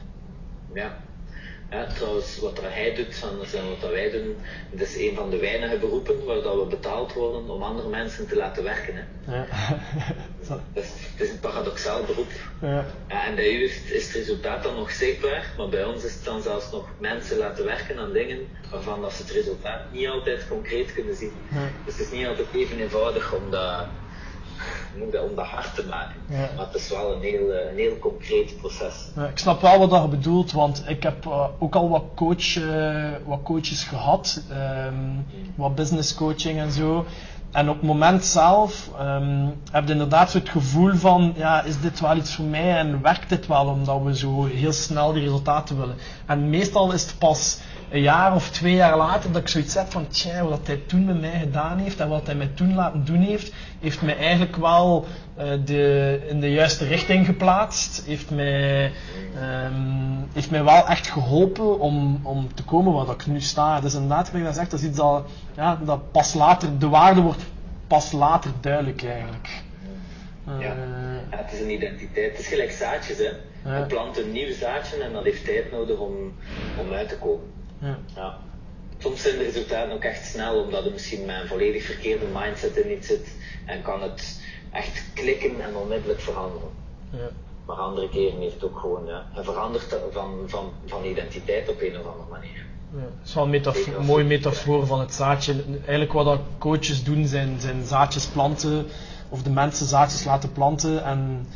Ja, trouwens, wat hij doet en wat wij doen, dat is een van de weinige beroepen waar dat we betaald worden om andere mensen te laten werken. Hè. Ja. Het is een paradoxaal beroep. Ja. En bij u is het resultaat dan nog zichtbaar, maar bij ons is het dan zelfs nog mensen laten werken aan dingen waarvan dat ze het resultaat niet altijd concreet kunnen zien. Ja. Dus het is niet altijd even eenvoudig om dat hard te maken. Ja. Maar het is wel een heel concreet proces. Ja, ik snap wel wat je bedoelt, want ik heb ook al wat coaches gehad, wat business coaching en zo. En op het moment zelf heb je inderdaad zo het gevoel van, ja, is dit wel iets voor mij en werkt dit wel, omdat we zo heel snel die resultaten willen. En meestal is het pas een jaar of 2 jaar later dat ik zoiets heb van, tja, wat hij toen met mij gedaan heeft en wat hij mij toen laten doen heeft mij eigenlijk wel in de juiste richting geplaatst, heeft mij wel echt geholpen om te komen waar ik nu sta. Dus inderdaad, wat je zegt, dat is iets dat pas later, de waarde wordt pas later duidelijk eigenlijk. Het is een identiteit. Het is gelijk zaadjes, hè. Ja. Je plant een nieuw zaadje en dat heeft tijd nodig om uit te komen. Ja. Soms zijn de resultaten ook echt snel, omdat er misschien met een volledig verkeerde mindset in iets zit en kan het echt klikken en onmiddellijk veranderen. Ja. Maar andere keren heeft het ook gewoon, je verandert van identiteit op een of andere manier. Ja, dat is wel een mooie metafoor van het zaadje. Eigenlijk wat dat coaches doen zijn zaadjes planten, of de mensen zaadjes laten planten en...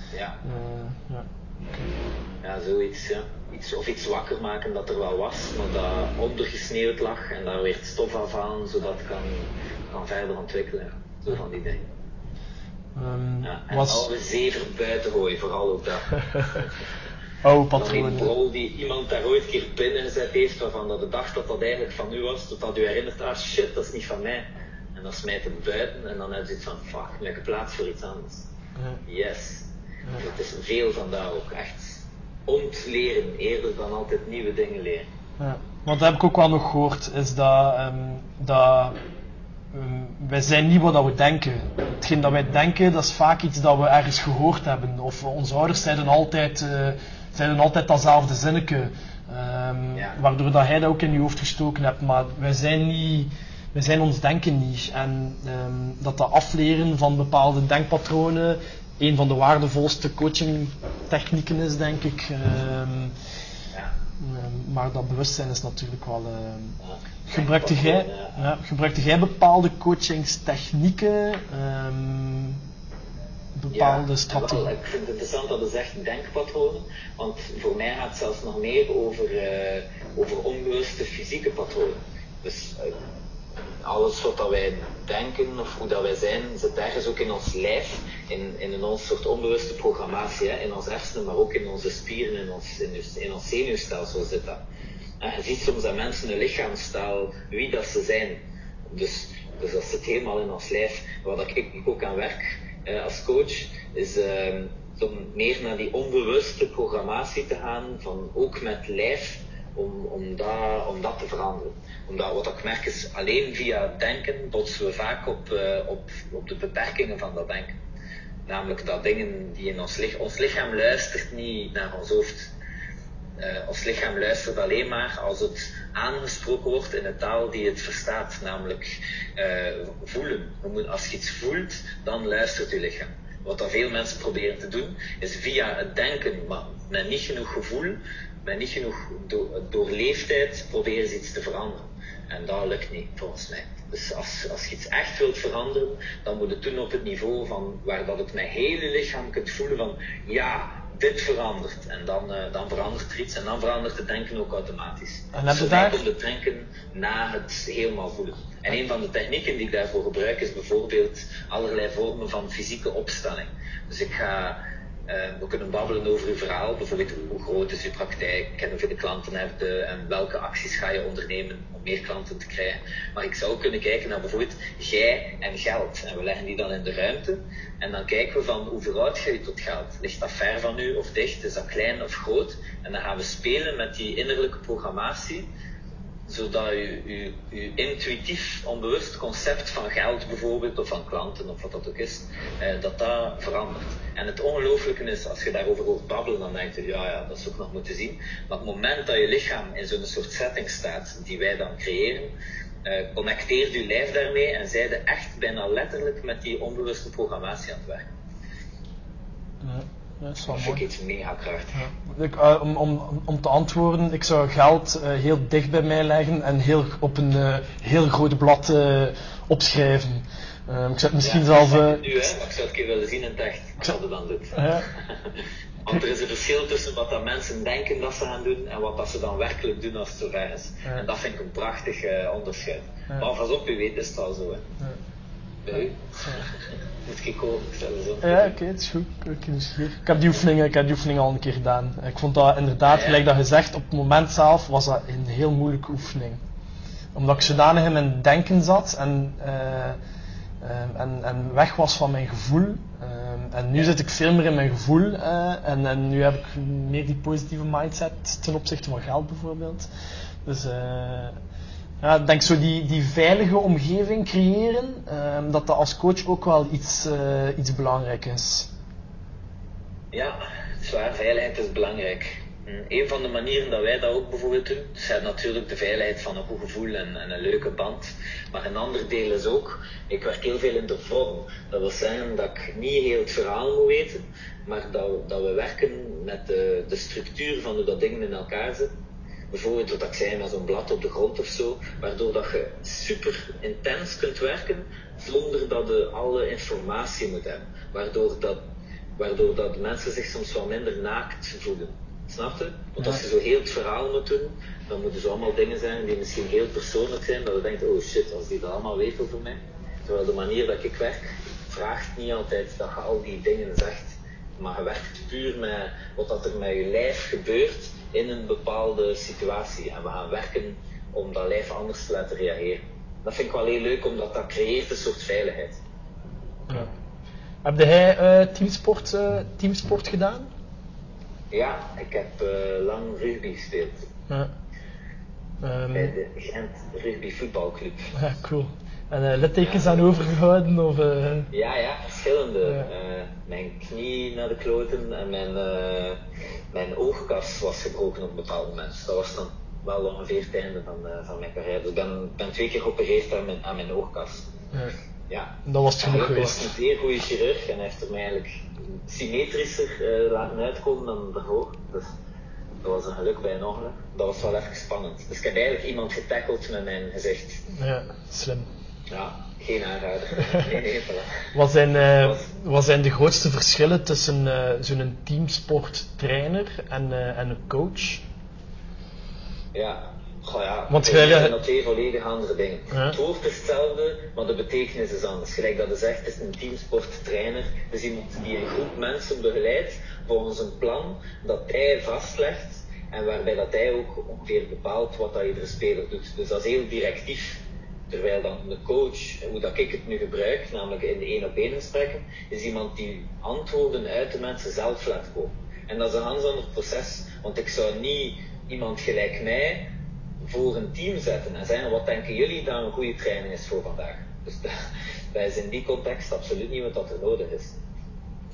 Ja, zoiets, ja. Iets wakker maken dat er wel was, maar dat ondergesneeuwd lag en daar weer het stof afhalen, zodat het kan verder ontwikkelen. Ja. Zo van die dingen. En alle zever buiten gooien, vooral ook dat. Oude patronen. Een bol die iemand daar ooit een keer binnengezet heeft, waarvan dat de dacht dat dat eigenlijk van u was, totdat u herinnert, shit, dat is niet van mij. En dan smijt het buiten en dan heb je iets van, fuck, nu heb ik plaats voor iets anders. Yes. Het is veel van dat ook, echt ontleren, eerder dan altijd nieuwe dingen leren. Ja, want dat heb ik ook wel nog gehoord, is dat wij zijn niet wat we denken. Hetgeen dat wij denken, dat is vaak iets dat we ergens gehoord hebben. Of onze ouders zeiden altijd datzelfde zinnetje. Waardoor dat hij dat ook in je hoofd gestoken hebt. Maar wij zijn ons denken niet. En dat afleren van bepaalde denkpatronen een van de waardevolste coachingtechnieken is, denk ik. Maar dat bewustzijn is natuurlijk wel... Gebruikte jij bepaalde coachingstechnieken? Bepaalde strategieën? Ik vind het interessant dat je zegt denkpatronen, want voor mij gaat het zelfs nog meer over onbewuste fysieke patronen. Dus alles wat wij denken of hoe dat wij zijn, zit ergens ook in ons lijf, in ons soort onbewuste programmatie, in ons hersenen, maar ook in onze spieren, in ons zenuwstelsel zit dat. En je ziet soms dat mensen hun lichaamstaal, wie dat ze zijn. Dus dat zit helemaal in ons lijf. Wat ik ook aan werk als coach, is om meer naar die onbewuste programmatie te gaan, van ook met lijf, om dat te veranderen. Omdat wat ik merk is, alleen via denken botsen we vaak op de beperkingen van dat denken. Namelijk dat dingen die in ons lichaam luistert niet naar ons hoofd. Ons lichaam luistert alleen maar als het aangesproken wordt in een taal die het verstaat, namelijk voelen. Als je iets voelt, dan luistert je lichaam. Wat dat veel mensen proberen te doen, is via het denken, maar met niet genoeg gevoel, met niet genoeg doorleefdheid, proberen ze iets te veranderen. En dat lukt niet, volgens mij. Dus als je iets echt wilt veranderen, dan moet het doen op het niveau van waar dat het met hele lichaam kunt voelen van, ja, dit verandert. En dan verandert er iets en dan verandert het denken ook automatisch. En dus voor komt het denken na het helemaal voelen. En een van de technieken die ik daarvoor gebruik is bijvoorbeeld allerlei vormen van fysieke opstelling. Dus we kunnen babbelen over uw verhaal, bijvoorbeeld hoe groot is uw praktijk en hoeveel klanten hebt en welke acties ga je ondernemen om meer klanten te krijgen. Maar ik zou kunnen kijken naar bijvoorbeeld jij en geld. En we leggen die dan in de ruimte en dan kijken we van hoe verhoudt je je tot geld. Ligt dat ver van u of dicht? Is dat klein of groot? En dan gaan we spelen met die innerlijke programmatie, zodat je intuïtief onbewust concept van geld bijvoorbeeld, of van klanten of wat dat ook is, dat verandert. En het ongelooflijke is, als je daarover hoort babbelen, dan denk je, ja, dat zou ik nog moeten zien. Maar op het moment dat je lichaam in zo'n soort setting staat, die wij dan creëren, connecteert je lijf daarmee en zij er echt bijna letterlijk met die onbewuste programmatie aan het werken. Ja. Dat is wel dat mooi. vind ik iets mega krachtig. Ja. Om te antwoorden, ik zou geld heel dicht bij mij leggen en op een heel groot blad opschrijven. Ik zou het misschien zelf... nu, hè? Ik zou het een keer willen zien in het echt, wat je dan doet. Want er is een verschil tussen wat dat mensen denken dat ze gaan doen en wat dat ze dan werkelijk doen als het zover is. En dat vind ik een prachtig onderscheid. Maar pas op, u weet is het al zo. Hè. Bij u? Moet ik ook stellen zo. Ja, oké, het is goed. Ik heb die oefening al een keer gedaan. Ik vond dat inderdaad, gelijk dat je zegt, op het moment zelf was dat een heel moeilijke oefening. Omdat ik zodanig in mijn denken zat en weg was van mijn gevoel. En nu zit ik veel meer in mijn gevoel en nu heb ik meer die positieve mindset ten opzichte van geld bijvoorbeeld. Dus ik denk zo die veilige omgeving creëren, dat als coach ook wel iets belangrijk is. Ja, zwaar, veiligheid is belangrijk. Een van de manieren dat wij dat ook bijvoorbeeld doen, is natuurlijk de veiligheid van een goed gevoel en een leuke band. Maar een ander deel is ook, ik werk heel veel in de vorm. Dat wil zeggen dat ik niet heel het verhaal moet weten, maar dat we werken met de structuur van hoe dat dingen in elkaar zitten. Bijvoorbeeld wat ik zei met zo'n blad op de grond of zo, waardoor dat je super intens kunt werken zonder dat je alle informatie moet hebben. Waardoor dat mensen zich soms wel minder naakt voelen. Snap je? Want als je zo heel het verhaal moet doen, dan moeten ze allemaal dingen zijn die misschien heel persoonlijk zijn, dat je denkt, oh shit, als die dat allemaal weet over mij. Terwijl de manier dat ik werk, vraagt niet altijd dat je al die dingen zegt. Maar je werkt puur met wat er met je lijf gebeurt in een bepaalde situatie. En we gaan werken om dat lijf anders te laten reageren. Dat vind ik wel heel leuk, omdat dat creëert een soort veiligheid. Ja. Heb jij teamsport gedaan? Ja, ik heb lang rugby gespeeld. Ja. Bij de Gent Rugby Voetbalclub. Ja, cool. En littekens aan overgehouden? Of, Ja, verschillende. Ja. Mijn knie naar de kloten en mijn oogkas was gebroken op een bepaald moment. Dat was dan wel ongeveer het einde van mijn carrière. Dus ik ben 2 keer geopereerd aan mijn oogkas. Ja. Dat was het genoeg geweest. Hij was een zeer goede chirurg en hij heeft er mij eigenlijk symmetrischer laten uitkomen dan daarvoor. Dus dat was een geluk bij een ongeluk. Dat was wel even spannend. Dus ik heb eigenlijk iemand getackeld met mijn gezicht. Ja, slim. Ja, geen aanrader. Nee, voilà. Wat zijn de grootste verschillen tussen zo'n teamsporttrainer en een coach? Ja. Goh ja, want het zijn dat 2 volledig andere dingen. Ja. Het woord is hetzelfde, maar de betekenis is anders. Gelijk dat je zegt, het is een teamsporttrainer. Dus iemand die een groep mensen begeleidt volgens een plan dat hij vastlegt en waarbij dat hij ook ongeveer bepaalt wat dat iedere speler doet. Dus dat is heel directief. Terwijl dan de coach, hoe dat ik het nu gebruik, namelijk in de 1-op-1 gesprekken, is iemand die antwoorden uit de mensen zelf laat komen. En dat is een ganz ander proces, want ik zou niet iemand gelijk mij voor een team zetten en zeggen, wat denken jullie dat een goede training is voor vandaag? Dus dat is in die context absoluut niet wat er nodig is.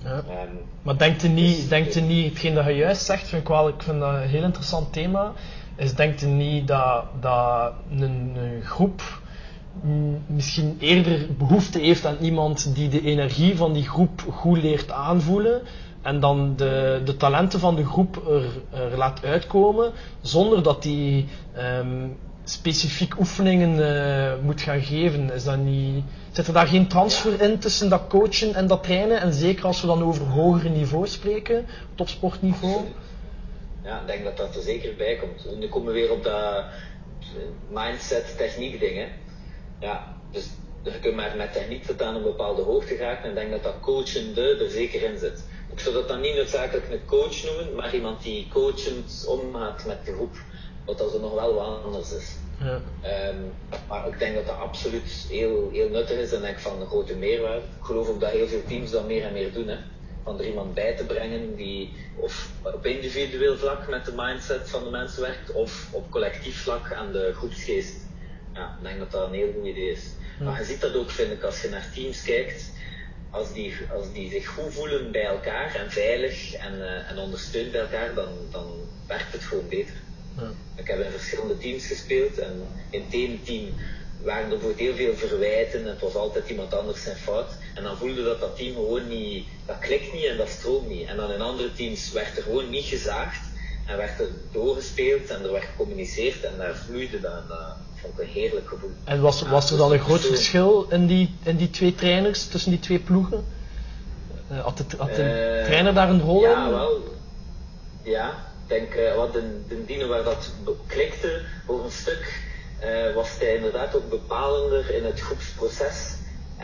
Ja. Maar denkt u niet, hetgeen dat je juist zegt, ik vind dat een heel interessant thema, denkt u niet dat een groep misschien eerder behoefte heeft aan iemand die de energie van die groep goed leert aanvoelen en dan de talenten van de groep er laat uitkomen, zonder dat die specifiek oefeningen moet gaan geven? Zit er daar geen transfer in tussen dat coachen en dat trainen? En zeker als we dan over hogere niveau spreken, topsportniveau? Ja, ik denk dat dat er zeker bij komt. Nu komen we weer op dat mindset, techniek dingen. Ja, dus je kunt maar met techniek tot aan een bepaalde hoogte geraken. En ik denk dat dat coachende er zeker in zit. Ik zou dat dan niet noodzakelijk een coach noemen, maar iemand die coachend omgaat met de groep. Wat dat zo nog wel wat anders is. Ja. Maar ik denk dat dat absoluut heel, heel nuttig is en denk van een grote meerwaarde. Ik geloof ook dat heel veel teams dat meer en meer doen. Hè. Van er iemand bij te brengen die of op individueel vlak met de mindset van de mensen werkt, of op collectief vlak aan de groepsgeest. Ja, ik denk dat dat een heel goed idee is. Ja. Maar je ziet dat ook, vind ik, als je naar teams kijkt. Als die zich goed voelen bij elkaar en veilig en ondersteund bij elkaar, dan werkt het gewoon beter. Ja. Ik heb in verschillende teams gespeeld en in het ene team waren er bijvoorbeeld heel veel verwijten en het was altijd iemand anders zijn fout. En dan voelde dat team gewoon niet, dat klikt niet en dat stroomt niet. En dan in andere teams werd er gewoon niet gezaagd en werd er doorgespeeld en er werd gecommuniceerd en daar vloeide dat. Ook een heerlijk gevoel. En was er dan een groot verschil in die twee trainers, tussen die twee ploegen? Had de trainer daar een rol in? Ja, wel. Ja, ik denk wat de Dino waar dat klikte voor een stuk, was hij inderdaad ook bepalender in het groepsproces.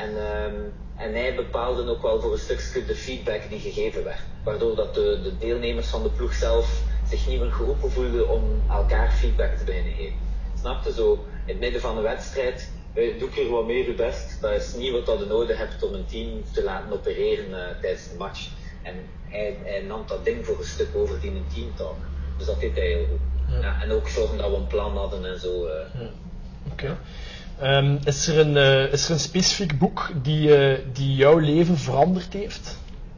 En hij bepaalde ook wel voor een stukje de feedback die gegeven werd. Waardoor dat de deelnemers van de ploeg zelf zich niet meer geroepen voelden om elkaar feedback te beginnen geven. Snapte zo, in het midden van de wedstrijd, doe ik hier wat meer je best. Dat is niet wat je nodig hebt om een team te laten opereren tijdens de match. En hij nam dat ding voor een stuk over die een teamtalk. Dus dat deed hij heel goed. Ja. Ja, en ook zorgen dat we een plan hadden en zo. Oké. Is er een specifiek boek die jouw leven veranderd heeft?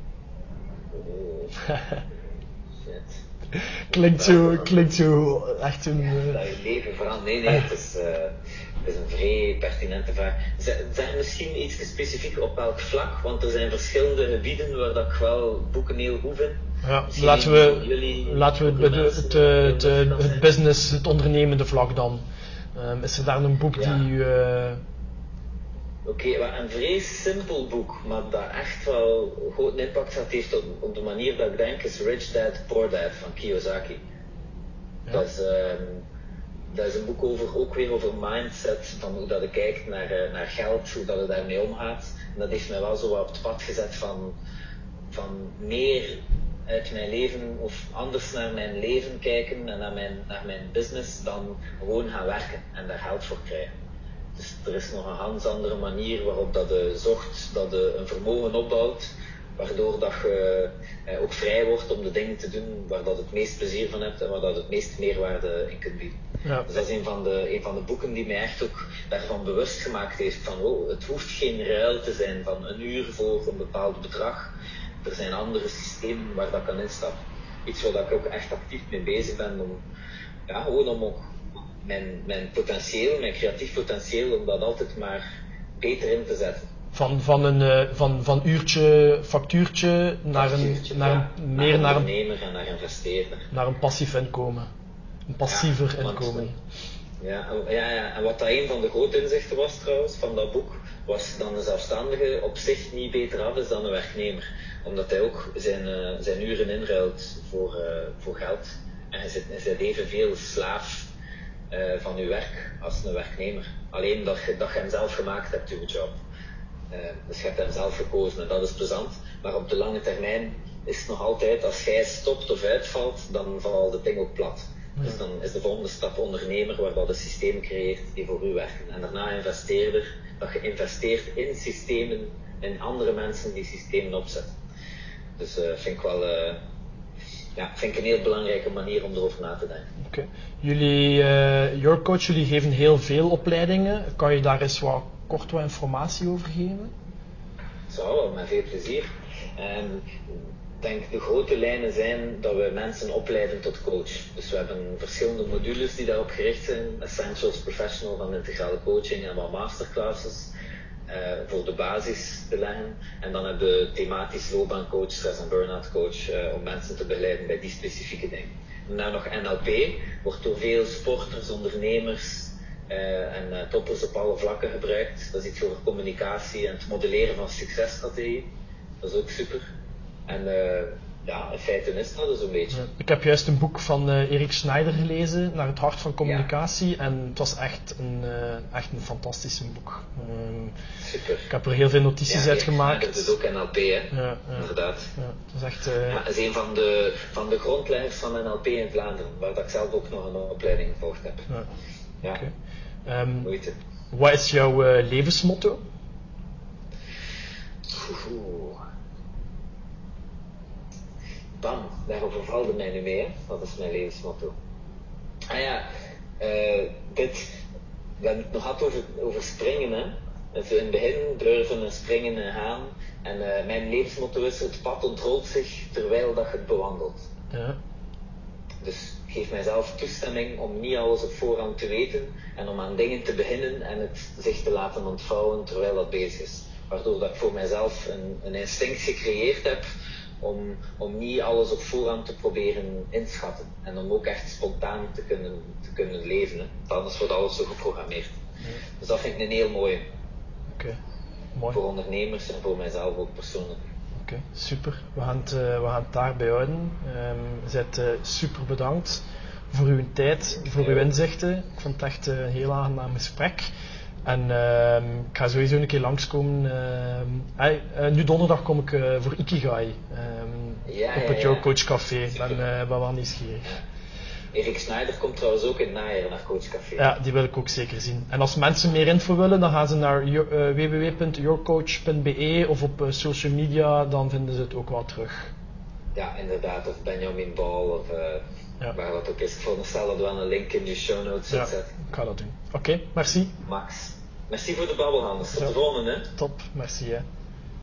Klinkt zo echt een... dat je leven verandert. Nee, het is een vrij pertinente vraag. Zeg misschien iets specifiek op welk vlak, want er zijn verschillende gebieden waar dat ik wel boeken heel goed vind. Ja, laten we het business, het ondernemende vlak dan. Is er daar een boek die u... Oké, een vrij simpel boek, maar dat echt wel groot impact had heeft op de manier dat ik denk, is Rich Dad, Poor Dad van Kiyosaki. Ja. Dat is een boek ook weer over mindset, van hoe dat je kijkt naar geld, hoe dat je daarmee omgaat. En dat heeft mij wel zo wat op het pad gezet van meer uit mijn leven of anders naar mijn leven kijken en naar mijn business dan gewoon gaan werken en daar geld voor krijgen. Dus er is nog een ganz andere manier waarop dat je zorgt dat je een vermogen opbouwt, waardoor dat je ook vrij wordt om de dingen te doen waar dat het meest plezier van hebt en waar dat het meest meerwaarde in kunt bieden. Ja. Dus dat is een van de boeken die mij echt ook daarvan bewust gemaakt heeft van het hoeft geen ruil te zijn van een uur voor een bepaald bedrag. Er zijn andere systemen waar dat kan instappen. Iets waar ik ook echt actief mee bezig ben om ook mijn potentieel, mijn creatief potentieel, om dat altijd maar beter in te zetten. Van uurtje, factuurtje naar een ondernemer en naar investeerder. Naar een passief inkomen. Een passiever inkomen. Ja, en wat dat een van de grote inzichten was trouwens van dat boek, was dat een zelfstandige op zich niet beter af is dan een werknemer. Omdat hij ook zijn uren inruilt voor geld. En je zit evenveel slaaf van je werk als een werknemer. Alleen dat je hem zelf gemaakt hebt, je job. Dus je hebt hem zelf gekozen en dat is plezant. Maar op de lange termijn is het nog altijd, als jij stopt of uitvalt, dan valt het ding ook plat. Ja. Dus dan is de volgende stap ondernemer, waar dat een systeem creëert die voor u werken. En daarna investeerder, dat je investeert in systemen, in andere mensen die systemen opzetten. Dus vind ik wel... vind ik een heel belangrijke manier om erover na te denken. Okay. Your Coach, jullie geven heel veel opleidingen. Kan je daar eens kort wat informatie over geven? Zou wel, met veel plezier. Ik denk de grote lijnen zijn dat we mensen opleiden tot coach. Dus we hebben verschillende modules die daarop gericht zijn. Essentials Professional van integrale coaching en wat masterclasses. Voor de basis te leggen. En dan hebben we thematisch loopbaancoach, stress- en burn-out coach om mensen te begeleiden bij die specifieke dingen. En dan nog NLP, wordt door veel sporters, ondernemers en toppers op alle vlakken gebruikt. Dat is iets over communicatie en het modelleren van successtrategieën. Dat is ook super. En in feite is dat dus een beetje. Ja, ik heb juist een boek van Erik Schneider gelezen, Naar het hart van communicatie, ja. En het was echt een fantastisch boek. Super. Ik heb er heel veel notities uit gemaakt. Dat is ook NLP, hè? Ja. Inderdaad. Ja, dat is echt... dat is een van de grondleggers van NLP in Vlaanderen, waar ik zelf ook nog een opleiding gevolgd heb. Ja. Okay. Moeite. Wat is jouw levensmotto? Bam, daar overvalde mij nu mee, hè. Dat is mijn levensmotto. We hebben het nog gehad over springen, hè. Dus in het begin durven springen en gaan. En mijn levensmotto is: het pad ontrolt zich terwijl dat je het bewandelt. Ja. Dus ik geef mijzelf toestemming om niet alles op voorhand te weten en om aan dingen te beginnen en het zich te laten ontvouwen terwijl dat bezig is. Waardoor dat ik voor mijzelf een instinct gecreëerd heb om niet alles op voorhand te proberen inschatten. En om ook echt spontaan te kunnen leven. Hè. Anders wordt alles zo geprogrammeerd. Ja. Dus dat vind ik een heel mooie. Oké, mooi. Voor ondernemers en voor mijzelf ook persoonlijk. Oké, super. We gaan het daarbij houden. Je bent super bedankt voor uw tijd, voor uw inzichten. Ik vond het echt een heel aangenaam gesprek. En ik ga sowieso een keer langskomen. Nu donderdag kom ik voor Ikigai op het Your Coach Café. Ik ben wel nieuwsgierig. Ja. Erik Schneider komt trouwens ook in het najaar naar Coach Café. Ja, die wil ik ook zeker zien. En als mensen meer info willen, dan gaan ze naar www.yourcoach.be of op social media, dan vinden ze het ook wel terug. Ja, inderdaad. Of Benjamin Ball of waar dat ook is. Ik veronderstel dat we wel een link in de show notes zetten. Ja, ik ga dat doen. Oké, merci. Max. Merci voor de babbel, Hannes. Tot de volgende, hè. Top, merci hè.